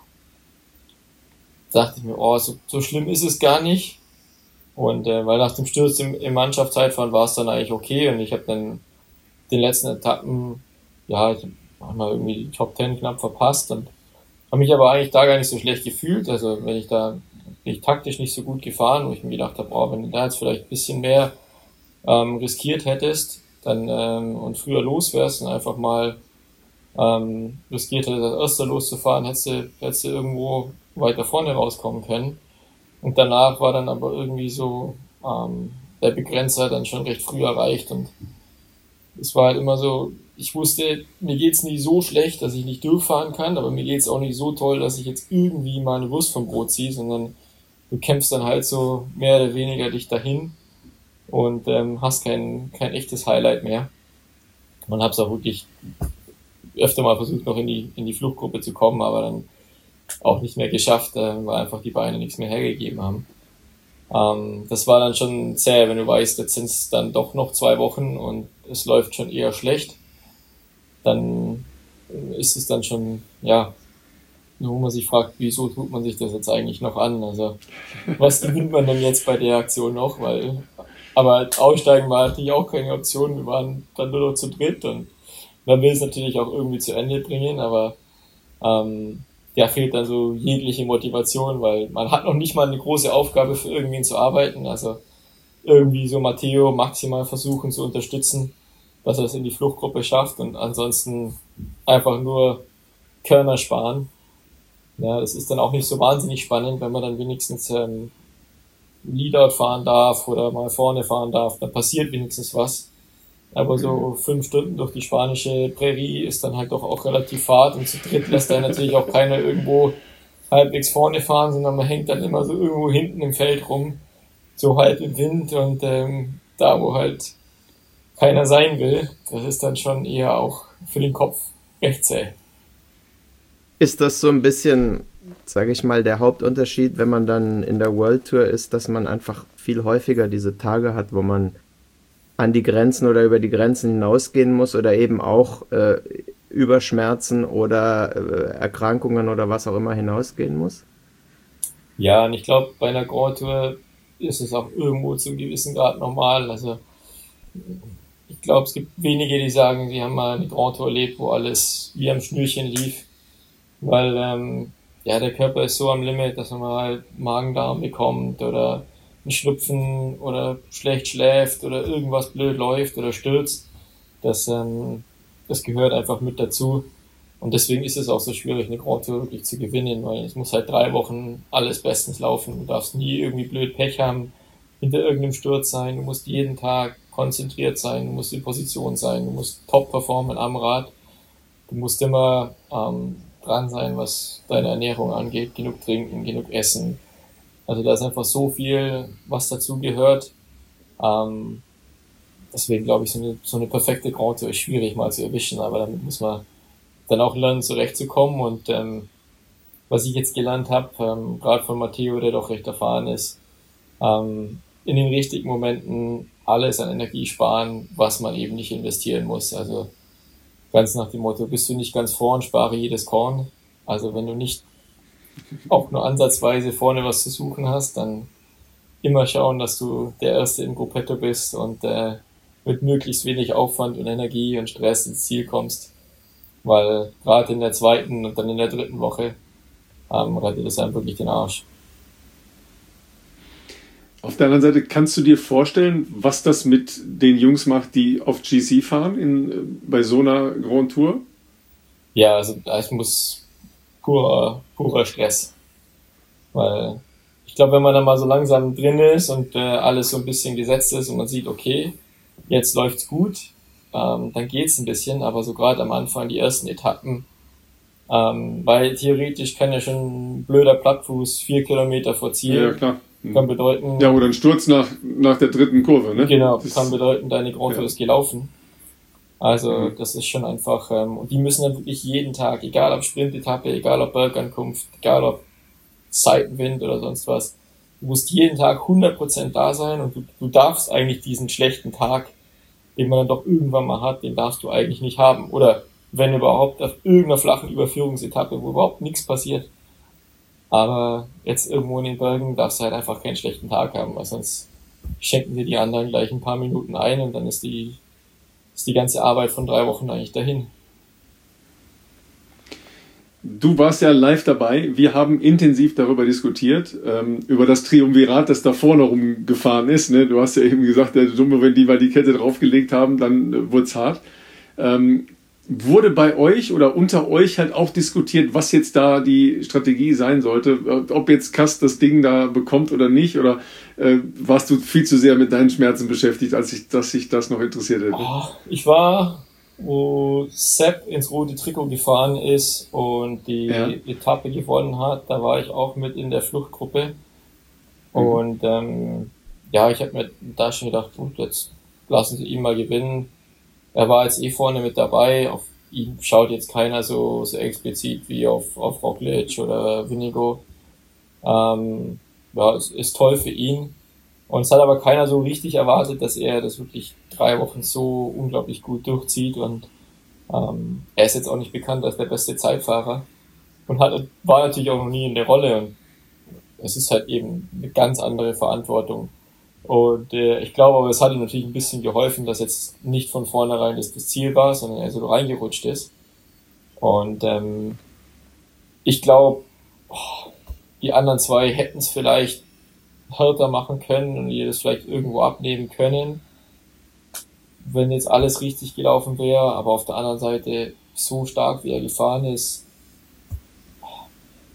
dachte ich mir, oh, so, so schlimm ist es gar nicht, und äh, weil nach dem Sturz im, im Mannschaftszeitfahren war es dann eigentlich okay und ich habe dann den letzten Etappen, ja, ich habe mal irgendwie die Top Ten knapp verpasst und habe mich aber eigentlich da gar nicht so schlecht gefühlt, also wenn ich da bin ich taktisch nicht so gut gefahren, wo ich mir gedacht habe, oh, wenn du da jetzt vielleicht ein bisschen mehr ähm, riskiert hättest dann ähm, und früher los wärst und einfach mal ähm, riskiert hättest, als erster loszufahren, hättest du, hättest du irgendwo weiter vorne rauskommen können. Und danach war dann aber irgendwie so ähm, der Begrenzer dann schon recht früh erreicht und es war halt immer so, ich wusste, mir geht's nie so schlecht, dass ich nicht durchfahren kann, aber mir geht's auch nicht so toll, dass ich jetzt irgendwie mal eine Wurst vom Brot ziehe, sondern du kämpfst dann halt so mehr oder weniger dich dahin und ähm, hast kein kein echtes Highlight mehr. Und hab's auch wirklich öfter mal versucht, noch in die in die Fluchtgruppe zu kommen, aber dann auch nicht mehr geschafft, äh, weil einfach die Beine nichts mehr hergegeben haben. Ähm, das war dann schon zäh, wenn du weißt, jetzt sind es dann doch noch zwei Wochen und es läuft schon eher schlecht. Dann ist es dann schon, ja, wo man sich fragt, wieso tut man sich das jetzt eigentlich noch an? Also, was gewinnt man denn jetzt bei der Aktion noch? Weil, aber aussteigen war natürlich auch keine Option. Wir waren dann nur noch zu dritt und man will es natürlich auch irgendwie zu Ende bringen, aber ähm, ja, fehlt dann so jegliche Motivation, weil man hat noch nicht mal eine große Aufgabe für irgendwen zu arbeiten. Also irgendwie so Matteo maximal versuchen zu unterstützen, dass er es in die Fluchtgruppe schafft und ansonsten einfach nur Körner sparen. Ja, das ist dann auch nicht so wahnsinnig spannend, wenn man dann wenigstens ähm, Leadout fahren darf oder mal vorne fahren darf, dann passiert wenigstens was. Aber so fünf Stunden durch die spanische Prärie ist dann halt doch auch relativ fad, und zu dritt lässt da natürlich auch keiner irgendwo halbwegs vorne fahren, sondern man hängt dann immer so irgendwo hinten im Feld rum, so halb im Wind, und ähm, da, wo halt keiner sein will, das ist dann schon eher auch für den Kopf recht zäh.
Ist das so ein bisschen, sage ich mal, der Hauptunterschied, wenn man dann in der World Tour ist, dass man einfach viel häufiger diese Tage hat, wo man an die Grenzen oder über die Grenzen hinausgehen muss oder eben auch äh, über Schmerzen oder äh, Erkrankungen oder was auch immer hinausgehen muss?
Ja, und ich glaube, bei einer Grand Tour ist es auch irgendwo zu einem gewissen Grad normal. Also ich glaube, es gibt wenige, die sagen, sie haben mal eine Grand Tour erlebt, wo alles wie am Schnürchen lief, weil ähm, ja, der Körper ist so am Limit, dass man mal Magen-Darm bekommt oder einen Schnupfen oder schlecht schläft oder irgendwas blöd läuft oder stürzt. Das, ähm, das gehört einfach mit dazu. Und deswegen ist es auch so schwierig, eine Grand Tour wirklich zu gewinnen, weil es muss halt drei Wochen alles bestens laufen. Du darfst nie irgendwie blöd Pech haben, hinter irgendeinem Sturz sein. Du musst jeden Tag konzentriert sein, du musst in Position sein, du musst top performen am Rad. Du musst immer ähm, dran sein, was deine Ernährung angeht, genug trinken, genug essen. Also da ist einfach so viel, was dazu gehört. Ähm, deswegen glaube ich, so eine, so eine perfekte Grand Tour ist schwierig mal zu erwischen, aber damit muss man dann auch lernen, zurechtzukommen. Und ähm, was ich jetzt gelernt habe, ähm, gerade von Matteo, der doch recht erfahren ist, ähm, in den richtigen Momenten alles an Energie sparen, was man eben nicht investieren muss. Also ganz nach dem Motto, bist du nicht ganz vorn, spare jedes Korn. Also wenn du nicht auch nur ansatzweise vorne was zu suchen hast, dann immer schauen, dass du der Erste im Gruppetto bist und äh, mit möglichst wenig Aufwand und Energie und Stress ins Ziel kommst. Weil gerade in der zweiten und dann in der dritten Woche ähm, rettet es einem wirklich den Arsch.
Auf der anderen Seite, kannst du dir vorstellen, was das mit den Jungs macht, die auf G C fahren in, bei so einer Grand Tour?
Ja, also es muss purer, purer Stress. Weil ich glaube, wenn man dann mal so langsam drin ist und äh, alles so ein bisschen gesetzt ist und man sieht, okay, jetzt läuft's gut, ähm, dann geht's ein bisschen, aber so gerade am Anfang die ersten Etappen, ähm, weil theoretisch kann ja schon ein blöder Plattfuß vier Kilometer vor Ziel,
ja, klar.
kann bedeuten...
Ja, oder ein Sturz nach, nach der dritten Kurve, ne?
Genau,
das
kann bedeuten, deine Grand Tour
ja.
ist gelaufen. Also
Mhm.
das ist schon einfach, ähm, und die müssen dann wirklich jeden Tag, egal ob Sprintetappe, egal ob Bergankunft, egal ob Seitenwind oder sonst was, du musst jeden Tag hundert Prozent da sein, und du, du darfst eigentlich diesen schlechten Tag, den man dann doch irgendwann mal hat, den darfst du eigentlich nicht haben. Oder wenn überhaupt auf irgendeiner flachen Überführungsetappe, wo überhaupt nichts passiert. Aber jetzt irgendwo in den Bergen darfst du halt einfach keinen schlechten Tag haben, weil sonst schenken dir die anderen gleich ein paar Minuten ein und dann ist die, ist die ganze Arbeit von drei Wochen eigentlich dahin.
Du warst ja live dabei. Wir haben intensiv darüber diskutiert, ähm, über das Triumvirat, das da vorne rumgefahren ist. Ne? Du hast ja eben gesagt, der Dumme, wenn die mal die Kette draufgelegt haben, dann äh, wurde es hart. Ähm, wurde bei euch oder unter euch halt auch diskutiert, was jetzt da die Strategie sein sollte? Ob jetzt Kass das Ding da bekommt oder nicht? Oder äh, warst du viel zu sehr mit deinen Schmerzen beschäftigt, als ich, dass sich das noch interessiert hätte?
Oh, ich war... wo Sepp ins rote Trikot gefahren ist und die
Ja.
Etappe gewonnen hat, da war ich auch mit in der Fluchtgruppe.
Mhm.
Und ähm, ja, ich habe mir da schon gedacht, gut, jetzt lassen sie ihn mal gewinnen. Er war jetzt eh vorne mit dabei, auf ihn schaut jetzt keiner so, so explizit wie auf, auf Roglic oder Vinigo. Ähm, ja, es ist toll für ihn. Und es hat aber keiner so richtig erwartet, dass er das wirklich drei Wochen so unglaublich gut durchzieht. Und ähm, er ist jetzt auch nicht bekannt als der beste Zeitfahrer und hat, war natürlich auch noch nie in der Rolle. Und es ist halt eben eine ganz andere Verantwortung. Und äh, ich glaube aber, es hat ihm natürlich ein bisschen geholfen, dass jetzt nicht von vornherein das, das Ziel war, sondern er so reingerutscht ist. Und ähm, ich glaube, die anderen zwei hätten es vielleicht härter machen können und ihr das vielleicht irgendwo abnehmen können, wenn jetzt alles richtig gelaufen wäre, aber auf der anderen Seite so stark wie er gefahren ist,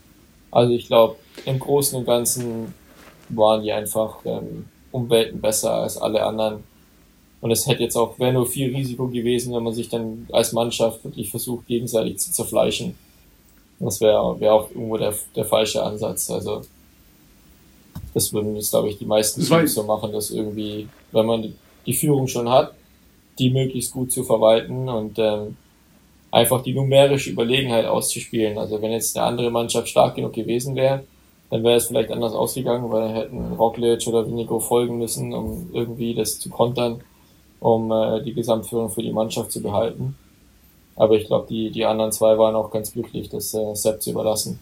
Also ich glaube, im Großen und Ganzen waren die einfach ähm, um Welten besser als alle anderen. Und es hätte jetzt auch, wäre nur viel Risiko gewesen, wenn man sich dann als Mannschaft wirklich versucht, gegenseitig zu zerfleischen. Das wäre wär auch irgendwo der, der falsche Ansatz. Also das würden jetzt, glaube ich, die meisten Teams so machen, dass irgendwie, wenn man die, die Führung schon hat, die möglichst gut zu verwalten und ähm, einfach die numerische Überlegenheit auszuspielen. Also wenn jetzt eine andere Mannschaft stark genug gewesen wäre, dann wäre es vielleicht anders ausgegangen, weil dann hätten Roglic oder Vingegaard folgen müssen, um irgendwie das zu kontern, um äh, die Gesamtführung für die Mannschaft zu behalten. Aber ich glaube, die, die anderen zwei waren auch ganz glücklich, das äh, Sepp zu überlassen.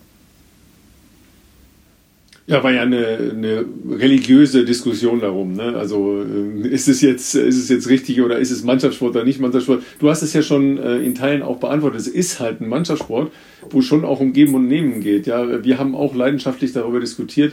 Ja, war ja eine, eine religiöse Diskussion darum. Ne? Also äh, ist es jetzt ist es jetzt richtig oder ist es Mannschaftssport oder nicht Mannschaftssport? Du hast es ja schon äh, in Teilen auch beantwortet. Es ist halt ein Mannschaftssport, wo schon auch um Geben und Nehmen geht. Ja, wir haben auch leidenschaftlich darüber diskutiert.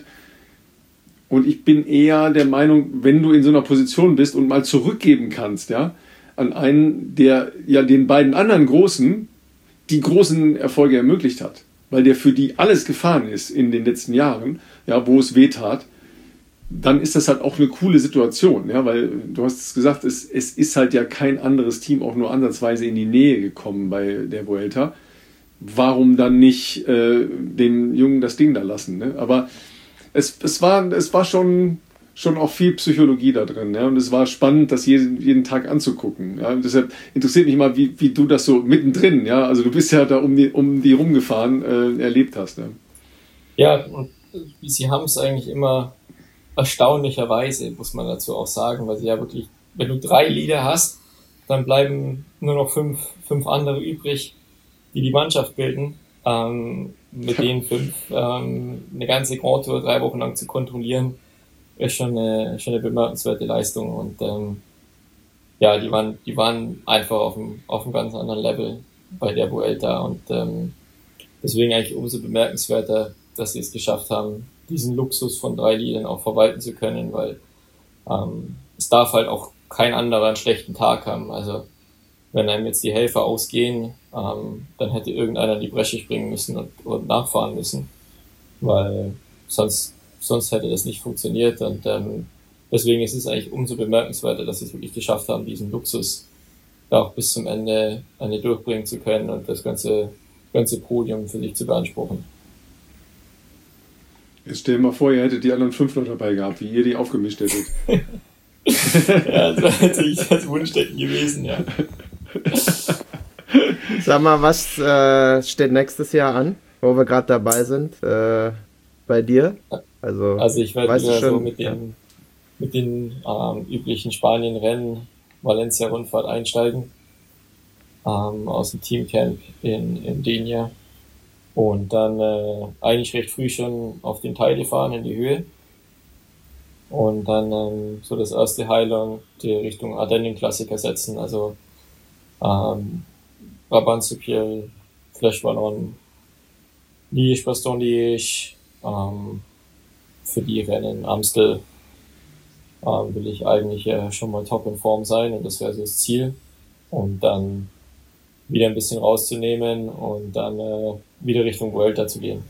Und ich bin eher der Meinung, wenn du in so einer Position bist und mal zurückgeben kannst, ja, an einen, der ja den beiden anderen Großen die großen Erfolge ermöglicht hat, weil der für die alles gefahren ist in den letzten Jahren, ja, wo es weh tat, dann ist das halt auch eine coole Situation, ja, weil du hast es gesagt, es, es ist halt ja kein anderes Team auch nur ansatzweise in die Nähe gekommen bei der Vuelta. Warum dann nicht äh, den Jungen das Ding da lassen, ne? Aber es, es war, es war schon, schon auch viel Psychologie da drin, ja, und es war spannend, das jeden, jeden Tag anzugucken, ja, und deshalb interessiert mich mal, wie, wie du das so mittendrin, ja, also du bist ja da um die, um die rumgefahren, äh, erlebt hast, ne?
Ja, und sie haben es eigentlich immer erstaunlicherweise, muss man dazu auch sagen, weil sie ja wirklich, wenn du drei Leader hast, dann bleiben nur noch fünf, fünf andere übrig, die die Mannschaft bilden, ähm, mit den fünf ähm, eine ganze Grand Tour drei Wochen lang zu kontrollieren, ist schon eine, schon eine bemerkenswerte Leistung. Und ähm, ja, die waren, die waren einfach auf einem, auf einem ganz anderen Level bei der Vuelta. Und ähm, deswegen eigentlich umso bemerkenswerter, dass sie es geschafft haben, diesen Luxus von drei Liedern auch verwalten zu können, weil ähm, es darf halt auch kein anderer einen schlechten Tag haben. Also wenn einem jetzt die Helfer ausgehen, ähm, dann hätte irgendeiner in die Bresche springen müssen und, und nachfahren müssen, weil sonst sonst hätte das nicht funktioniert. Und ähm, deswegen ist es eigentlich umso bemerkenswerter, dass sie es wirklich geschafft haben, diesen Luxus da auch bis zum Ende eine durchbringen zu können und das ganze ganze Podium für sich zu beanspruchen.
Jetzt stell dir mal vor, ihr hättet die anderen fünf noch dabei gehabt, wie ihr die aufgemischt hättet.
Ja, das wäre natürlich das Wunschdenken gewesen, ja.
Sag mal, was äh, steht nächstes Jahr an, wo wir gerade dabei sind, äh, bei dir? Also,
also ich werde wieder
schon,
so mit den,
ja.
mit den ähm, üblichen Spanien-Rennen, Valencia-Rundfahrt einsteigen, ähm, aus dem Teamcamp in, in Denia. Und dann äh, eigentlich recht früh schon auf den Teile fahren in die Höhe. Und dann ähm, so das erste Highland die Richtung Ardennen-Klassiker setzen. Also ähm, Brabant-Supiel, Flèche Wallonne, Liège-Bastogne-Liège, ähm, für die Rennen Amstel ähm, will ich eigentlich äh, schon mal top in Form sein und das wäre so das Ziel. Und dann wieder ein bisschen rauszunehmen und dann äh, wieder Richtung Vuelta zu gehen.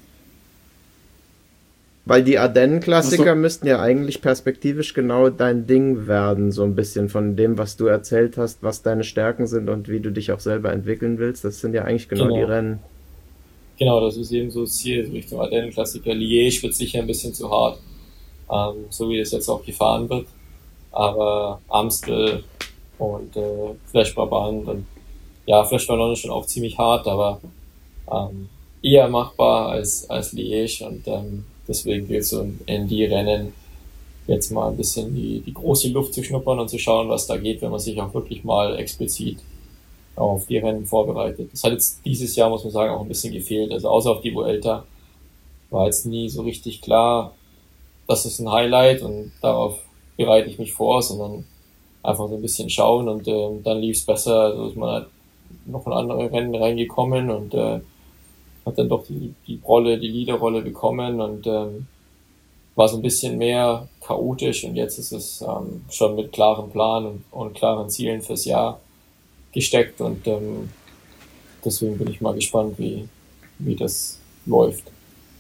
Weil die Ardennen-Klassiker müssten ja eigentlich perspektivisch genau dein Ding werden, so ein bisschen von dem, was du erzählt hast, was deine Stärken sind und wie du dich auch selber entwickeln willst. Das sind ja eigentlich genau, genau. die Rennen.
Genau, das ist eben so das Ziel, Richtung Ardennen-Klassiker. Liège wird sicher ein bisschen zu hart, ähm, so wie das jetzt auch gefahren wird. Aber Amstel und äh, Flèche Brabant und ja, Flèche Wallonne ist schon auch ziemlich hart, aber ähm, eher machbar als, als Liège und ähm, deswegen gilt es so in die Rennen jetzt mal ein bisschen die, die große Luft zu schnuppern und zu schauen, was da geht, wenn man sich auch wirklich mal explizit auf die Rennen vorbereitet. Das hat jetzt dieses Jahr, muss man sagen, auch ein bisschen gefehlt. Also außer auf die Vuelta war jetzt nie so richtig klar, das ist ein Highlight und darauf bereite ich mich vor, sondern einfach so ein bisschen schauen und äh, dann lief es besser. Also ist man halt noch in andere Rennen reingekommen und äh, hat dann doch die, die Rolle, die Leaderrolle bekommen und ähm, war so ein bisschen mehr chaotisch und jetzt ist es ähm, schon mit klarem Plan und, und klaren Zielen fürs Jahr gesteckt und ähm, deswegen bin ich mal gespannt, wie, wie das läuft.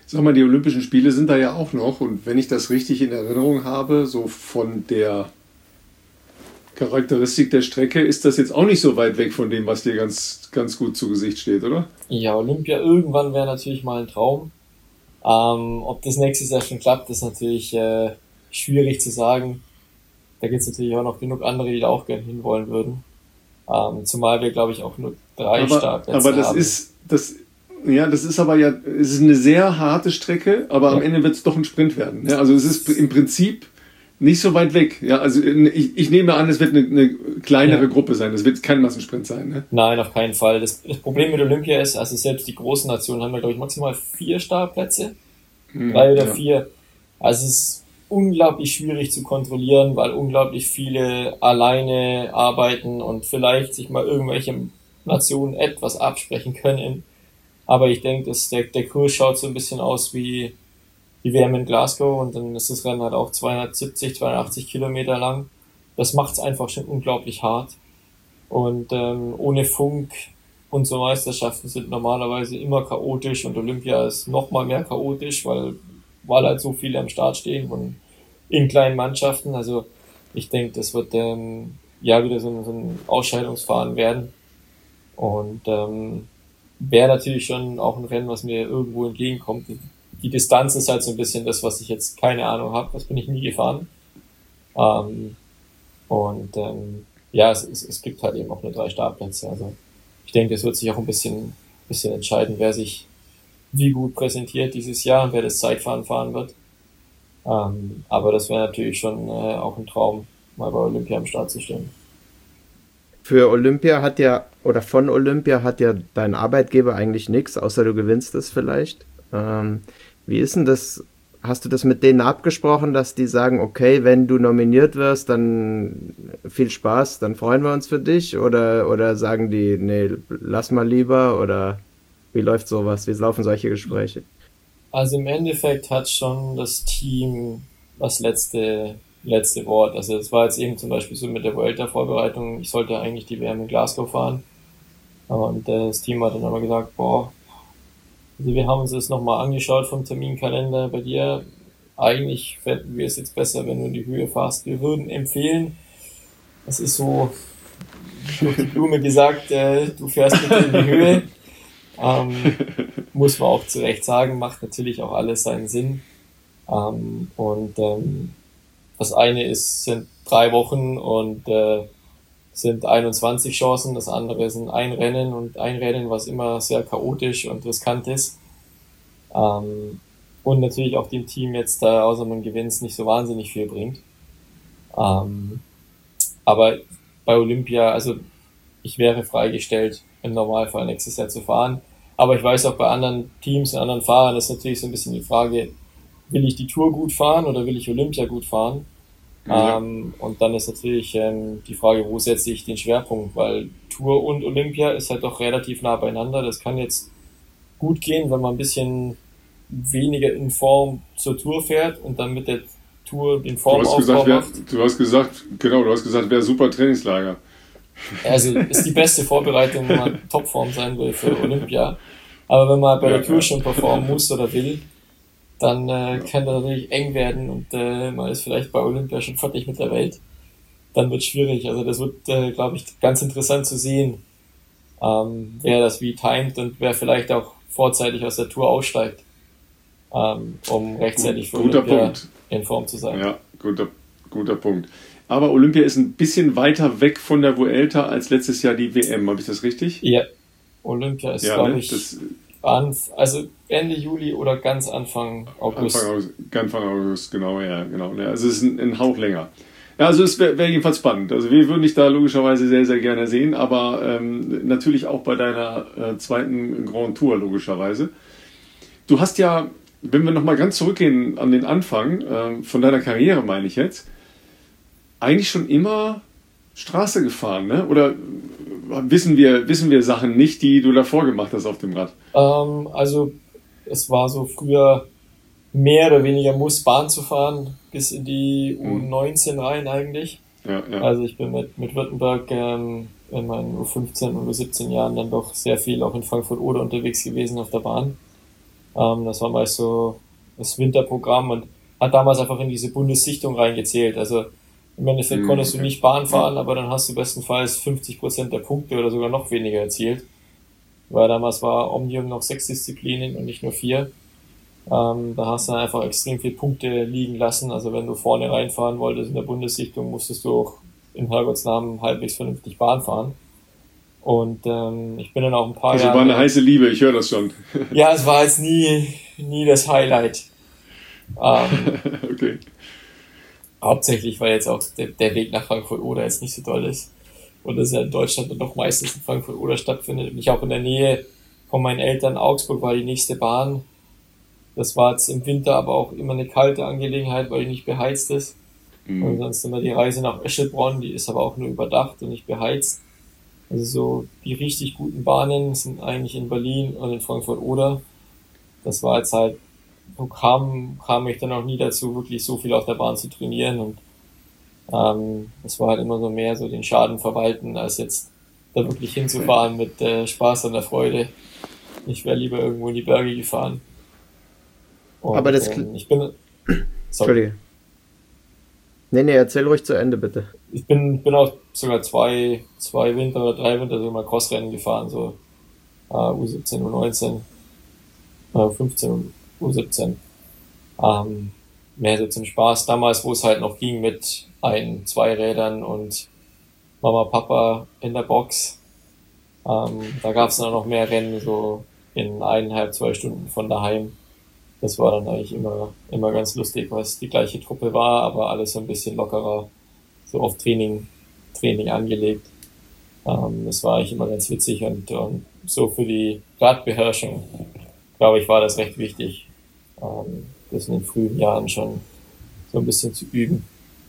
Sag mal, die Olympischen Spiele sind da ja auch noch, und wenn ich das richtig in Erinnerung habe, so von der Charakteristik der Strecke, ist das jetzt auch nicht so weit weg von dem, was dir ganz, ganz gut zu Gesicht steht, oder?
Ja, Olympia irgendwann wäre natürlich mal ein Traum. Ähm, ob das nächstes Jahr schon klappt, ist natürlich äh, schwierig zu sagen. Da gibt es natürlich auch noch genug andere, die da auch gerne hinwollen würden. Ähm, zumal wir, glaube ich, auch nur drei
aber,
Startplätze
aber das
haben.
ist das ja das ist aber ja es ist eine sehr harte Strecke, aber
ja.
am Ende wird es doch ein Sprint werden. Ja, also es ist im Prinzip nicht so weit weg. Ja, also ich, ich nehme an, es wird eine, eine kleinere ja. Gruppe sein. Es wird kein Massensprint sein. Ne?
Nein, auf keinen Fall. Das, das Problem mit Olympia ist, also selbst die großen Nationen haben ja, glaube ich, maximal vier Startplätze. Hm, drei oder ja. vier. Also es ist unglaublich schwierig zu kontrollieren, weil unglaublich viele alleine arbeiten und vielleicht sich mal irgendwelche Nationen etwas absprechen können. Aber ich denke, dass der, der Kurs schaut so ein bisschen aus wie die W M in Glasgow, und dann ist das Rennen halt auch zweihundertsiebzig, zweihundertachtzig Kilometer lang. Das macht es einfach schon unglaublich hart. Und ähm, ohne Funk und so Meisterschaften sind normalerweise immer chaotisch, und Olympia ist noch mal mehr chaotisch, weil, weil halt so viele am Start stehen und in kleinen Mannschaften. Also ich denke, das wird ähm, ja wieder so ein, so ein Ausscheidungsfahren werden. Und ähm, wäre natürlich schon auch ein Rennen, was mir irgendwo entgegenkommt. Die Distanz ist halt so ein bisschen das, was ich jetzt keine Ahnung habe. Das bin ich nie gefahren. Ähm, und ähm, ja, es, es, es gibt halt eben auch nur drei Startplätze. Also ich denke, es wird sich auch ein bisschen, bisschen entscheiden, wer sich wie gut präsentiert dieses Jahr und wer das Zeitfahren fahren wird. Ähm, aber das wäre natürlich schon äh, auch ein Traum, mal bei Olympia am Start zu stehen.
Für Olympia hat ja, oder von Olympia hat ja dein Arbeitgeber eigentlich nichts, außer du gewinnst es vielleicht. Ähm, wie ist denn das? Hast du das mit denen abgesprochen, dass die sagen, okay, wenn du nominiert wirst, dann viel Spaß, dann freuen wir uns für dich? Oder, oder sagen die, nee, lass mal lieber? Oder wie läuft sowas? Wie laufen solche Gespräche?
Also im Endeffekt hat schon das Team das letzte, letzte Wort. Also es war jetzt eben zum Beispiel so mit der Vuelta-Vorbereitung, ich sollte eigentlich die W M in Glasgow fahren. Und das Team hat dann aber gesagt, boah, also wir haben uns das nochmal angeschaut vom Terminkalender bei dir. Eigentlich fänden wir es jetzt besser, wenn du in die Höhe fährst. Wir würden empfehlen, das ist so durch die Blume gesagt, äh, du fährst bitte in die Höhe. Ähm, muss man auch zu Recht sagen, macht natürlich auch alles seinen Sinn. Ähm, und ähm, das eine ist, sind drei Wochen und äh, sind einundzwanzig Chancen, das andere sind ein Rennen, und ein Rennen, was immer sehr chaotisch und riskant ist. Ähm, und natürlich auch dem Team jetzt da außer man gewinnt nicht so wahnsinnig viel bringt. Ähm, aber bei Olympia, also ich wäre freigestellt, im Normalfall nächstes Jahr zu fahren. Aber ich weiß auch, bei anderen Teams und anderen Fahrern ist natürlich so ein bisschen die Frage, will ich die Tour gut fahren oder will ich Olympia gut fahren? Ja. Ähm, und dann ist natürlich ähm, die Frage, wo setze ich den Schwerpunkt, weil Tour und Olympia ist halt doch relativ nah beieinander. Das kann jetzt gut gehen, wenn man ein bisschen weniger in Form zur Tour fährt und dann mit der Tour den Formaufbau macht.
Du hast gesagt, genau, du hast gesagt, wäre super Trainingslager.
Also ist die beste Vorbereitung, wenn man Topform sein will für Olympia. Aber wenn man bei der Tour schon performen muss oder will, dann äh, kann das natürlich eng werden und äh, man ist vielleicht bei Olympia schon fertig mit der Welt. Dann wird es schwierig. Also das wird, äh, glaube ich, ganz interessant zu sehen, ähm, wer das wie timet und wer vielleicht auch vorzeitig aus der Tour aussteigt, ähm, um rechtzeitig für
guter
Olympia
Punkt.
in Form zu sein.
Ja, guter, guter Punkt. Aber Olympia ist ein bisschen weiter weg von der Vuelta als letztes Jahr die W M. Habe ich das richtig?
Ja, Olympia ist,
ja,
glaube
ne?
ich,
das,
an, also Ende Juli oder ganz Anfang August.
Anfang August, Anfang August, genau, ja, genau. Ja, also es ist ein, ein Hauch länger. Ja, also es wäre wär jedenfalls spannend. Also wir würden dich da logischerweise sehr, sehr gerne sehen, aber ähm, natürlich auch bei deiner äh, zweiten Grand Tour logischerweise. Du hast ja, wenn wir nochmal ganz zurückgehen an den Anfang äh, von deiner Karriere, meine ich jetzt, eigentlich schon immer Straße gefahren, ne? Oder wissen wir, wissen wir Sachen nicht, die du davor gemacht hast auf dem Rad?
Ähm, also es war so früher mehr oder weniger muss Bahn zu fahren, bis in die U neunzehn rein eigentlich.
Ja, ja.
Also ich bin mit, mit Württemberg ähm, in meinen U fünfzehn und U siebzehn Jahren dann doch sehr viel auch in Frankfurt-Oder unterwegs gewesen auf der Bahn. Ähm, das war meist so das Winterprogramm und hat damals einfach in diese Bundessichtung reingezählt. Also im Endeffekt konntest du nicht Bahn fahren, aber dann hast du bestenfalls fünfzig Prozent der Punkte oder sogar noch weniger erzielt. Weil damals war Omnium noch sechs Disziplinen und nicht nur vier. Ähm, da hast du dann einfach extrem viele Punkte liegen lassen. Also wenn du vorne reinfahren wolltest in der Bundessichtung, musstest du auch in Herrgotts Namen halbwegs vernünftig Bahn fahren. Und ähm, ich bin dann auch ein paar
also
Jahre...
Also war eine heiße Liebe, ich höre das schon.
Ja, es war jetzt nie, nie das Highlight. Ähm,
okay.
Hauptsächlich, weil jetzt auch der, der Weg nach Frankfurt-Oder jetzt nicht so toll ist. Und das ja in Deutschland dann doch meistens in Frankfurt-Oder stattfindet. Und ich auch in der Nähe von meinen Eltern, Augsburg war die nächste Bahn. Das war jetzt im Winter aber auch immer eine kalte Angelegenheit, weil die nicht beheizt ist. Mhm. Und sonst immer die Reise nach Öschelbronn, die ist aber auch nur überdacht und nicht beheizt. Also so die richtig guten Bahnen sind eigentlich in Berlin und in Frankfurt-Oder. Das war jetzt halt, so kam, kam ich dann auch nie dazu, wirklich so viel auf der Bahn zu trainieren. Und ähm, das war halt immer so mehr so den Schaden verwalten, als jetzt da wirklich hinzufahren mit äh, Spaß und der Freude. Ich wäre lieber irgendwo in die Berge gefahren. Und,
aber das...
Ähm, ich bin...
Sorry. Nee, nee, erzähl ruhig zu Ende, bitte.
Ich bin, bin auch sogar zwei, zwei Winter oder drei Winter so mal Crossrennen gefahren, so äh, U siebzehn, U neunzehn, äh, U fünfzehn und U siebzehn. Ähm, mehr so zum Spaß. Damals, wo es halt noch ging mit ein, zwei Rädern und Mama, Papa in der Box. Ähm, da gab es dann auch noch mehr Rennen, so in eineinhalb, zwei Stunden von daheim. Das war dann eigentlich immer, immer ganz lustig, weil es die gleiche Truppe war, aber alles so ein bisschen lockerer, so auf Training, Training angelegt. Ähm, das war eigentlich immer ganz witzig und, und so für die Radbeherrschung, glaube ich, war das recht wichtig, ähm, das in den frühen Jahren schon so ein bisschen zu üben.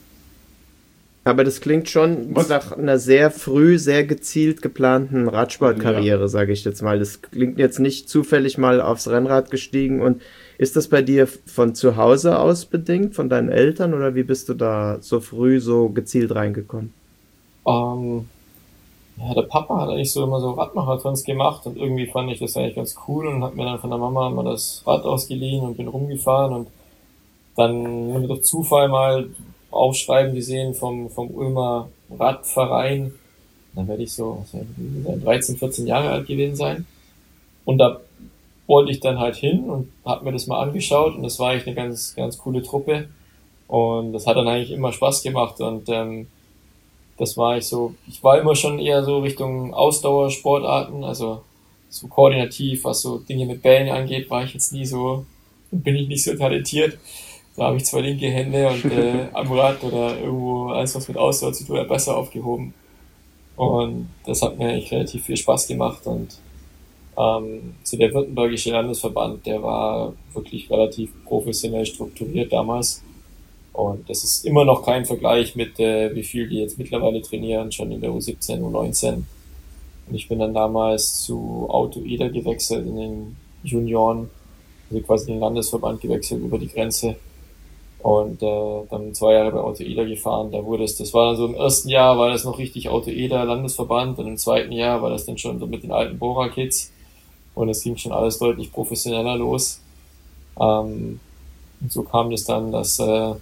Aber das klingt schon Was? nach einer sehr früh, sehr gezielt geplanten Radsportkarriere, ja. sage ich jetzt mal. Das klingt jetzt nicht zufällig mal aufs Rennrad gestiegen. Und ist das bei dir von zu Hause aus bedingt, von deinen Eltern, oder wie bist du da so früh so gezielt reingekommen?
Ähm, ja, der Papa hat eigentlich so immer so Radmarathons gemacht und irgendwie fand ich das eigentlich ganz cool und hat mir dann von der Mama immer das Rad ausgeliehen und bin rumgefahren und dann haben wir durch Zufall mal Aufschreiben gesehen vom, vom Ulmer Radverein. Dann werde ich so dreizehn, vierzehn Jahre alt gewesen sein. Und da wollte ich dann halt hin und habe mir das mal angeschaut und das war eigentlich eine ganz, ganz coole Truppe. Und das hat dann eigentlich immer Spaß gemacht und ähm, das war ich so, ich war immer schon eher so Richtung Ausdauersportarten, also so koordinativ, was so Dinge mit Bällen angeht, war ich jetzt nie so, bin ich nicht so talentiert. Da habe ich zwei linke Hände und äh, am Rad oder irgendwo alles, was mit Ausdauer zu tun hat, besser aufgehoben. Und das hat mir eigentlich relativ viel Spaß gemacht. Und ähm, so der Württembergische Landesverband, der war wirklich relativ professionell strukturiert damals. Und das ist immer noch kein Vergleich mit, äh, wie viel die jetzt mittlerweile trainieren, schon in der U siebzehn, U neunzehn. Und ich bin dann damals zu Auto Eder gewechselt in den Junioren, also quasi den Landesverband gewechselt über die Grenze. Und äh, dann zwei Jahre bei Auto Eder gefahren, da wurde es, das war dann so im ersten Jahr war das noch richtig Auto Eder Landesverband und im zweiten Jahr war das dann schon so mit den alten Bora-Kids und es ging schon alles deutlich professioneller los. Ähm, und so kam das dann, dass äh,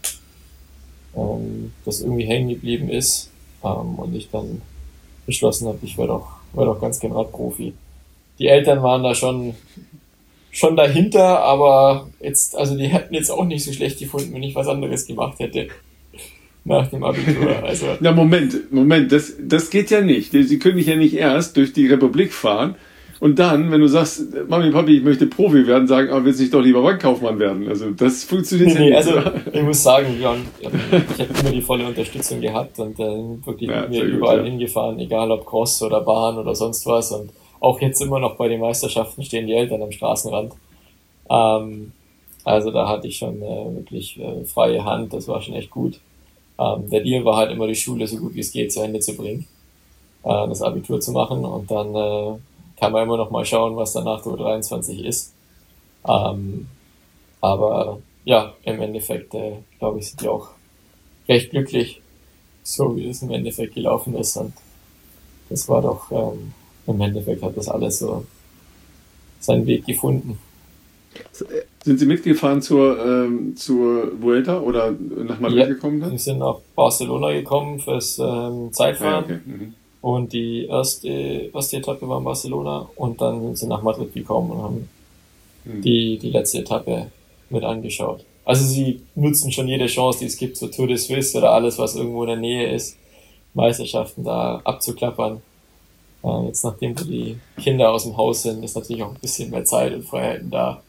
ähm, das irgendwie hängen geblieben ist ähm, und ich dann beschlossen habe, ich wäre doch, wär doch ganz gern Radprofi. Die Eltern waren da schon schon dahinter, aber jetzt, also die hätten jetzt auch nicht so schlecht gefunden, wenn ich was anderes gemacht hätte nach dem Abitur. Also
na Moment, Moment, das, das geht ja nicht. Sie können ja nicht erst durch die Republik fahren und dann, wenn du sagst, Mami, Papi, ich möchte Profi werden, sagen, aber willst du nicht doch lieber Bankkaufmann werden? Also das funktioniert
nee,
ja
nee,
nicht.
Also ich muss sagen, ja, ich habe immer die volle Unterstützung gehabt und äh, wirklich
ja,
mit mir
gut,
überall
ja.
hingefahren, egal ob Cross oder Bahn oder sonst was und auch jetzt immer noch bei den Meisterschaften stehen die Eltern am Straßenrand. Ähm, also da hatte ich schon äh, wirklich äh, freie Hand, das war schon echt gut. Ähm, der Deal war halt immer die Schule so gut wie es geht zu Ende zu bringen, äh, das Abitur zu machen und dann äh, kann man immer noch mal schauen, was danach der U dreiundzwanzig ist. Ähm, aber ja, im Endeffekt äh, glaube ich, sind die auch recht glücklich, so wie es im Endeffekt gelaufen ist und das war doch ähm, im Endeffekt hat das alles so seinen Weg gefunden.
Sind Sie mitgefahren zur, ähm, zur Vuelta oder nach Madrid
Ja,
gekommen dann?
wir sind nach Barcelona gekommen fürs ähm, Zeitfahren.
Ah, ja, okay. Mhm.
Und die erste, erste Etappe war in Barcelona und dann sind sie nach Madrid gekommen und haben
Mhm.
die, die letzte Etappe mit angeschaut. Also sie nutzen schon jede Chance, die es gibt, so Tour de Suisse oder alles, was irgendwo in der Nähe ist, Meisterschaften da abzuklappern. Äh, jetzt nachdem wo die Kinder aus dem Haus sind, ist natürlich auch ein bisschen mehr Zeit und Freiheiten da.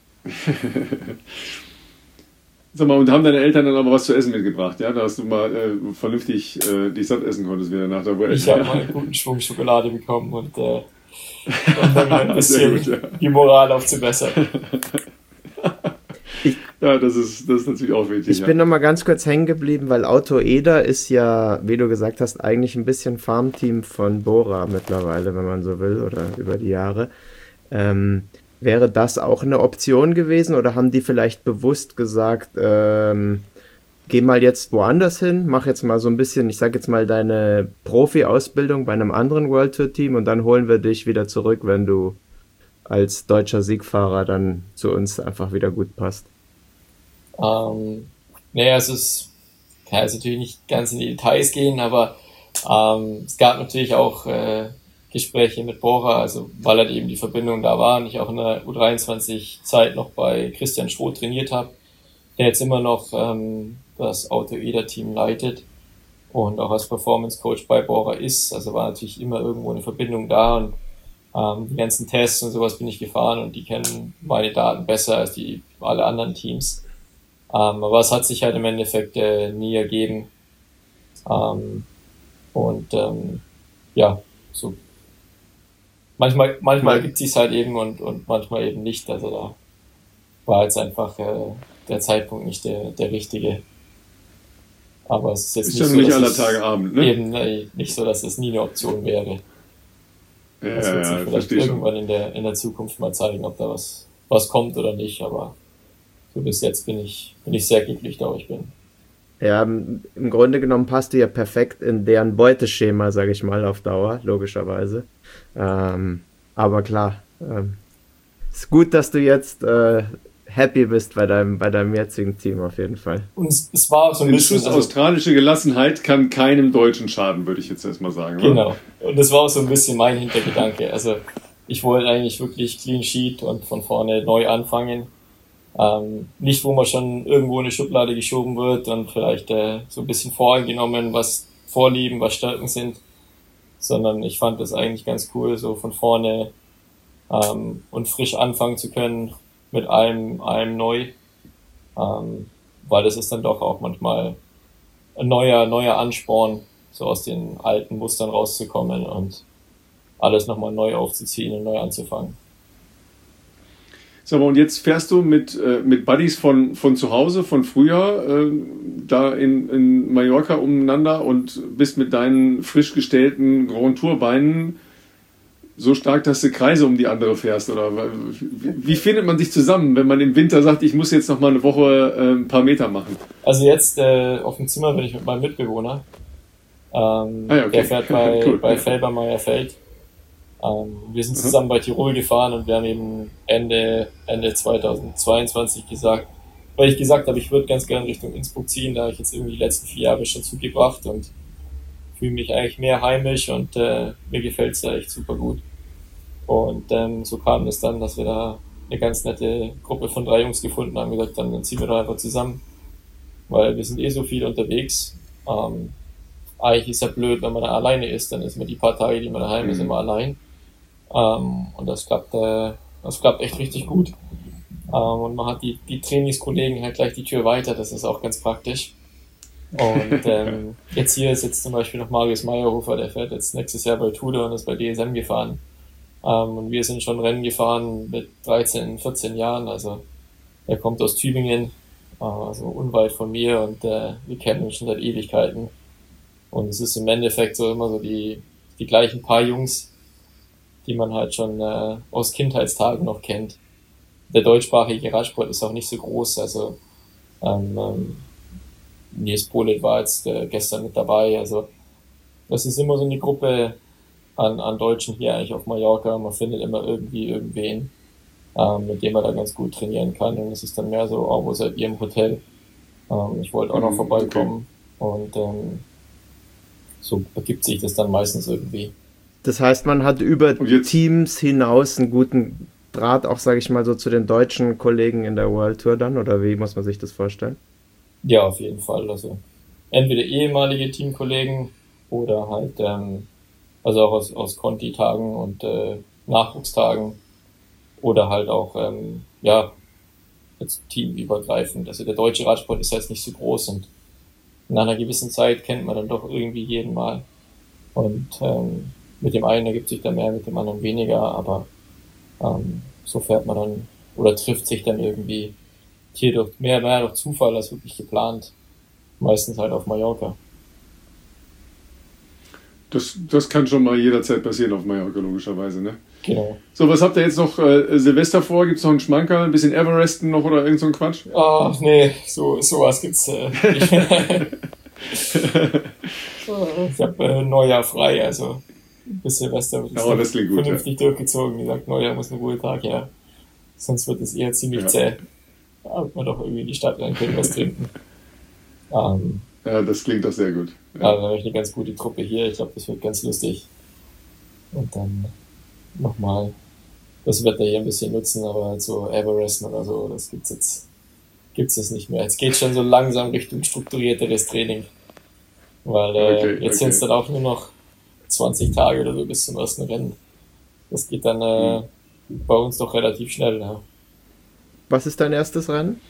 Sag mal, und haben deine Eltern dann aber was zu essen mitgebracht, ja? Da hast du mal äh, vernünftig äh, dich satt essen konntest wieder nach der Vuelta.
Ich habe mal einen guten Schwung Schokolade bekommen und äh, um dann wieder ein bisschen
Sehr gut, ja.
die Moral aufzubessern.
Ja, das ist, das ist natürlich auch wichtig.
Ich
ja.
bin noch mal ganz kurz hängen geblieben, weil Auto Eder ist ja, wie du gesagt hast, eigentlich ein bisschen Farmteam von Bora mittlerweile, wenn man so will, oder über die Jahre. Ähm, wäre das auch eine Option gewesen oder haben die vielleicht bewusst gesagt, ähm, geh mal jetzt woanders hin, mach jetzt mal so ein bisschen, ich sag jetzt mal, deine Profi-Ausbildung bei einem anderen World Tour Team und dann holen wir dich wieder zurück, wenn du als deutscher Siegfahrer dann zu uns einfach wieder gut passt?
Ähm, naja, es ist, kann jetzt natürlich nicht ganz in die Details gehen, aber ähm, es gab natürlich auch äh, Gespräche mit Bora, also weil halt eben die Verbindung da war und ich auch in der U dreiundzwanzig-Zeit noch bei Christian Schroth trainiert habe, der jetzt immer noch ähm, das Auto Eder-Team leitet und auch als Performance-Coach bei Bora ist, also war natürlich immer irgendwo eine Verbindung da und ähm, die ganzen Tests und sowas bin ich gefahren und die kennen meine Daten besser als die alle anderen Teams. Ähm, aber es hat sich halt im Endeffekt äh, nie ergeben. Ähm, und ähm, ja, so manchmal manchmal gibt es halt eben und und manchmal eben nicht. Also da war jetzt einfach äh, der Zeitpunkt nicht der der richtige. Aber es ist jetzt
ist
nicht
ja
so,
nicht
dass
aller
es
Tage Abend, ne?
eben äh, nicht so, dass es nie eine Option wäre.
Ja,
Das wird sich
ja,
vielleicht
verstehe schon.
irgendwann in der in der Zukunft mal zeigen, ob da was was kommt oder nicht. Aber so bis jetzt bin ich bin ich sehr glücklich, da wo ich bin.
Ja, im im Grunde genommen passt du ja perfekt in deren Beuteschema, sage ich mal, auf Dauer, logischerweise. Ähm, aber klar, ähm, ist gut, dass du jetzt äh, happy bist bei deinem, bei deinem jetzigen Team auf jeden Fall.
Und es, es war so ein
Den
bisschen
Schuss
also,
australische Gelassenheit kann keinem Deutschen schaden, würde ich jetzt erstmal sagen. Ne?
genau. Und das war auch so ein bisschen mein Hintergedanke. Also ich wollte eigentlich wirklich Clean Sheet und von vorne neu anfangen. Ähm, nicht, wo man schon irgendwo in eine Schublade geschoben wird und vielleicht äh, so ein bisschen voreingenommen, was Vorlieben, was Stärken sind, sondern ich fand das eigentlich ganz cool, so von vorne ähm, und frisch anfangen zu können mit allem, allem neu, ähm, weil das ist dann doch auch manchmal ein neuer, neuer Ansporn, so aus den alten Mustern rauszukommen und alles nochmal neu aufzuziehen und neu anzufangen.
So, und jetzt fährst du mit, äh, mit Buddies von, von zu Hause, von früher, äh, da in, in Mallorca umeinander und bist mit deinen frisch gestellten Grand Tour Beinen so stark, dass du Kreise um die andere fährst, oder wie, wie findet man sich zusammen, wenn man im Winter sagt, ich muss jetzt noch mal eine Woche äh, ein paar Meter machen?
Also jetzt äh, auf dem Zimmer bin ich mit meinem Mitbewohner. Ähm,
Ah ja, okay.
Der fährt bei,
Cool.
bei Felbermayr Feld. Ähm, wir sind zusammen bei Tirol gefahren und wir haben eben Ende, Ende zweitausendzweiundzwanzig gesagt, weil ich gesagt habe, ich würde ganz gerne Richtung Innsbruck ziehen, da habe ich jetzt irgendwie die letzten vier Jahre schon zugebracht und fühle mich eigentlich mehr heimisch und äh, mir gefällt es da echt super gut. Und ähm, so kam es dann, dass wir da eine ganz nette Gruppe von drei Jungs gefunden haben, gesagt haben, dann ziehen wir doch einfach zusammen, weil wir sind eh so viel unterwegs. Ähm, eigentlich ist ja blöd, wenn man da alleine ist, dann ist man die paar Tage, die man daheim
Mhm.
ist, immer allein. Ähm, und das klappt, äh, das klappt echt richtig gut. Ähm, und man hat die, die Trainingskollegen halt gleich die Tür weiter, das ist auch ganz praktisch. Und ähm, jetzt hier ist jetzt zum Beispiel noch Marius Meyerhofer, der fährt jetzt nächstes Jahr bei Tudor und ist bei D S M gefahren. Ähm, und wir sind schon Rennen gefahren mit dreizehn, vierzehn Jahren, also er kommt aus Tübingen, äh, also unweit von mir und äh, wir kennen uns schon seit Ewigkeiten. Und es ist im Endeffekt so immer so die, die gleichen paar Jungs, die man halt schon äh, aus Kindheitstagen noch kennt. Der deutschsprachige Radsport ist auch nicht so groß, also ähm, ähm, Nils Polit war jetzt äh, gestern mit dabei, also das ist immer so eine Gruppe an, an Deutschen hier eigentlich auf Mallorca, man findet immer irgendwie irgendwen, ähm, mit dem man da ganz gut trainieren kann. Und es ist dann mehr so, oh, wo seid ihr im Hotel? Ähm, ich wollte auch noch vorbeikommen. Okay. Und ähm, so ergibt sich das dann meistens irgendwie.
Das heißt, man hat über Teams hinaus einen guten Draht, auch sage ich mal so, zu den deutschen Kollegen in der World Tour dann? Oder wie muss man sich das vorstellen?
Ja, auf jeden Fall. Also entweder ehemalige Teamkollegen oder halt, ähm, also auch aus, aus Conti-Tagen und äh, Nachwuchstagen oder halt auch, ähm, ja, jetzt teamübergreifend. Also der deutsche Radsport ist jetzt nicht so groß und nach einer gewissen Zeit kennt man dann doch irgendwie jeden mal. Und ähm, mit dem einen ergibt sich dann mehr, mit dem anderen weniger, aber ähm, so fährt man dann oder trifft sich dann irgendwie hier durch mehr, mehr durch Zufall als wirklich geplant. Meistens halt auf Mallorca.
Das, das kann schon mal jederzeit passieren auf Mallorca, logischerweise, ne?
Genau.
So, was habt ihr jetzt noch äh, Silvester vor? Gibt's noch einen Schmankerl, ein bisschen Everesten noch oder irgend so ein Quatsch?
Ah, nee, so sowas gibt's äh, nicht. Ich habe äh, Neujahr frei, also bis Silvester wird es
oh, das gut,
vernünftig ja. durchgezogen. Wie gesagt, Neujahr muss ein Ruhetag her. Sonst wird es eher ziemlich ja. zäh. Da wird man doch irgendwie in die Stadt rein können, was trinken. Ähm,
ja, das klingt doch sehr gut.
Ja, ja, dann habe ich eine ganz gute Truppe hier. Ich glaube, das wird ganz lustig. Und dann nochmal das Wetter hier ein bisschen nutzen, aber halt so Everesten oder so, das gibt's jetzt, gibt's jetzt nicht mehr. Jetzt geht schon so langsam Richtung strukturierteres Training. Weil äh, okay, jetzt okay. sind es dann auch nur noch zwanzig Tage oder so bis zum ersten Rennen. Das geht dann äh, hm. bei uns doch relativ schnell. Ja.
Was ist dein erstes Rennen?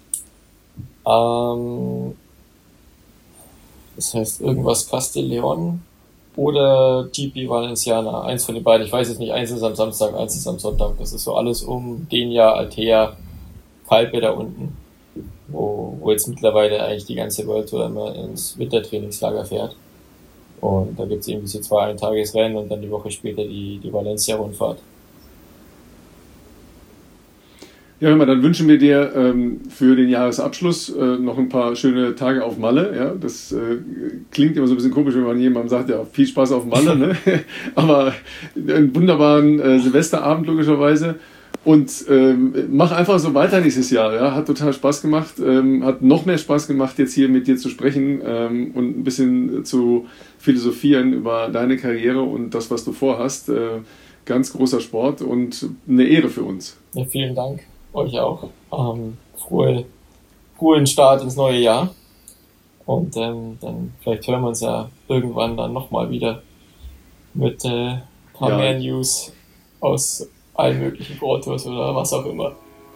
Ähm, das heißt irgendwas Castellón oder G P Valenciana. Eins von den beiden. Ich weiß es nicht. Eins ist am Samstag, eins ist am Sonntag. Das ist so alles um Denia, Altea, Calpe da unten. Wo, wo jetzt mittlerweile eigentlich die ganze World Tour immer ins Wintertrainingslager fährt. Und da gibt es irgendwie so zwei Eintagesrennen und dann die Woche später die, die Valencia-Rundfahrt.
Ja, hör mal, dann wünschen wir dir ähm, für den Jahresabschluss äh, noch ein paar schöne Tage auf Malle. Ja, das äh, klingt immer so ein bisschen komisch, wenn man jemandem sagt, ja, viel Spaß auf Malle, ne? Aber einen wunderbaren äh, Silvesterabend logischerweise. Und ähm, mach einfach so weiter nächstes Jahr. Ja? Hat total Spaß gemacht. Ähm, hat noch mehr Spaß gemacht, jetzt hier mit dir zu sprechen ähm, und ein bisschen zu philosophieren über deine Karriere und das, was du vorhast. Äh, ganz großer Sport und eine Ehre für uns.
Ja, vielen Dank. Euch auch. Ähm, frohe, frohen Start ins neue Jahr. Und ähm, dann vielleicht hören wir uns ja irgendwann dann nochmal wieder mit äh, ein paar ja. mehr News aus allen möglichen Fotos oder was auch immer.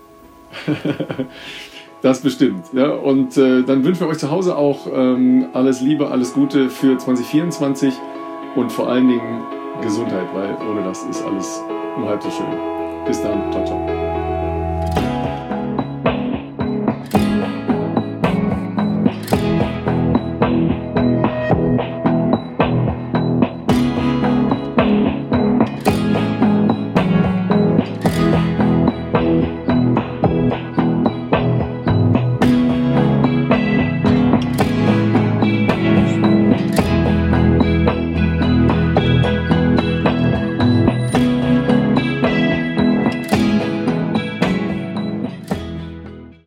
Das bestimmt. Ja. Und äh, dann wünschen wir euch zu Hause auch ähm, alles Liebe, alles Gute für zwanzig vierundzwanzig und vor allen Dingen Gesundheit, weil ohne das ist alles nur halb so schön. Bis dann. Ciao, ciao.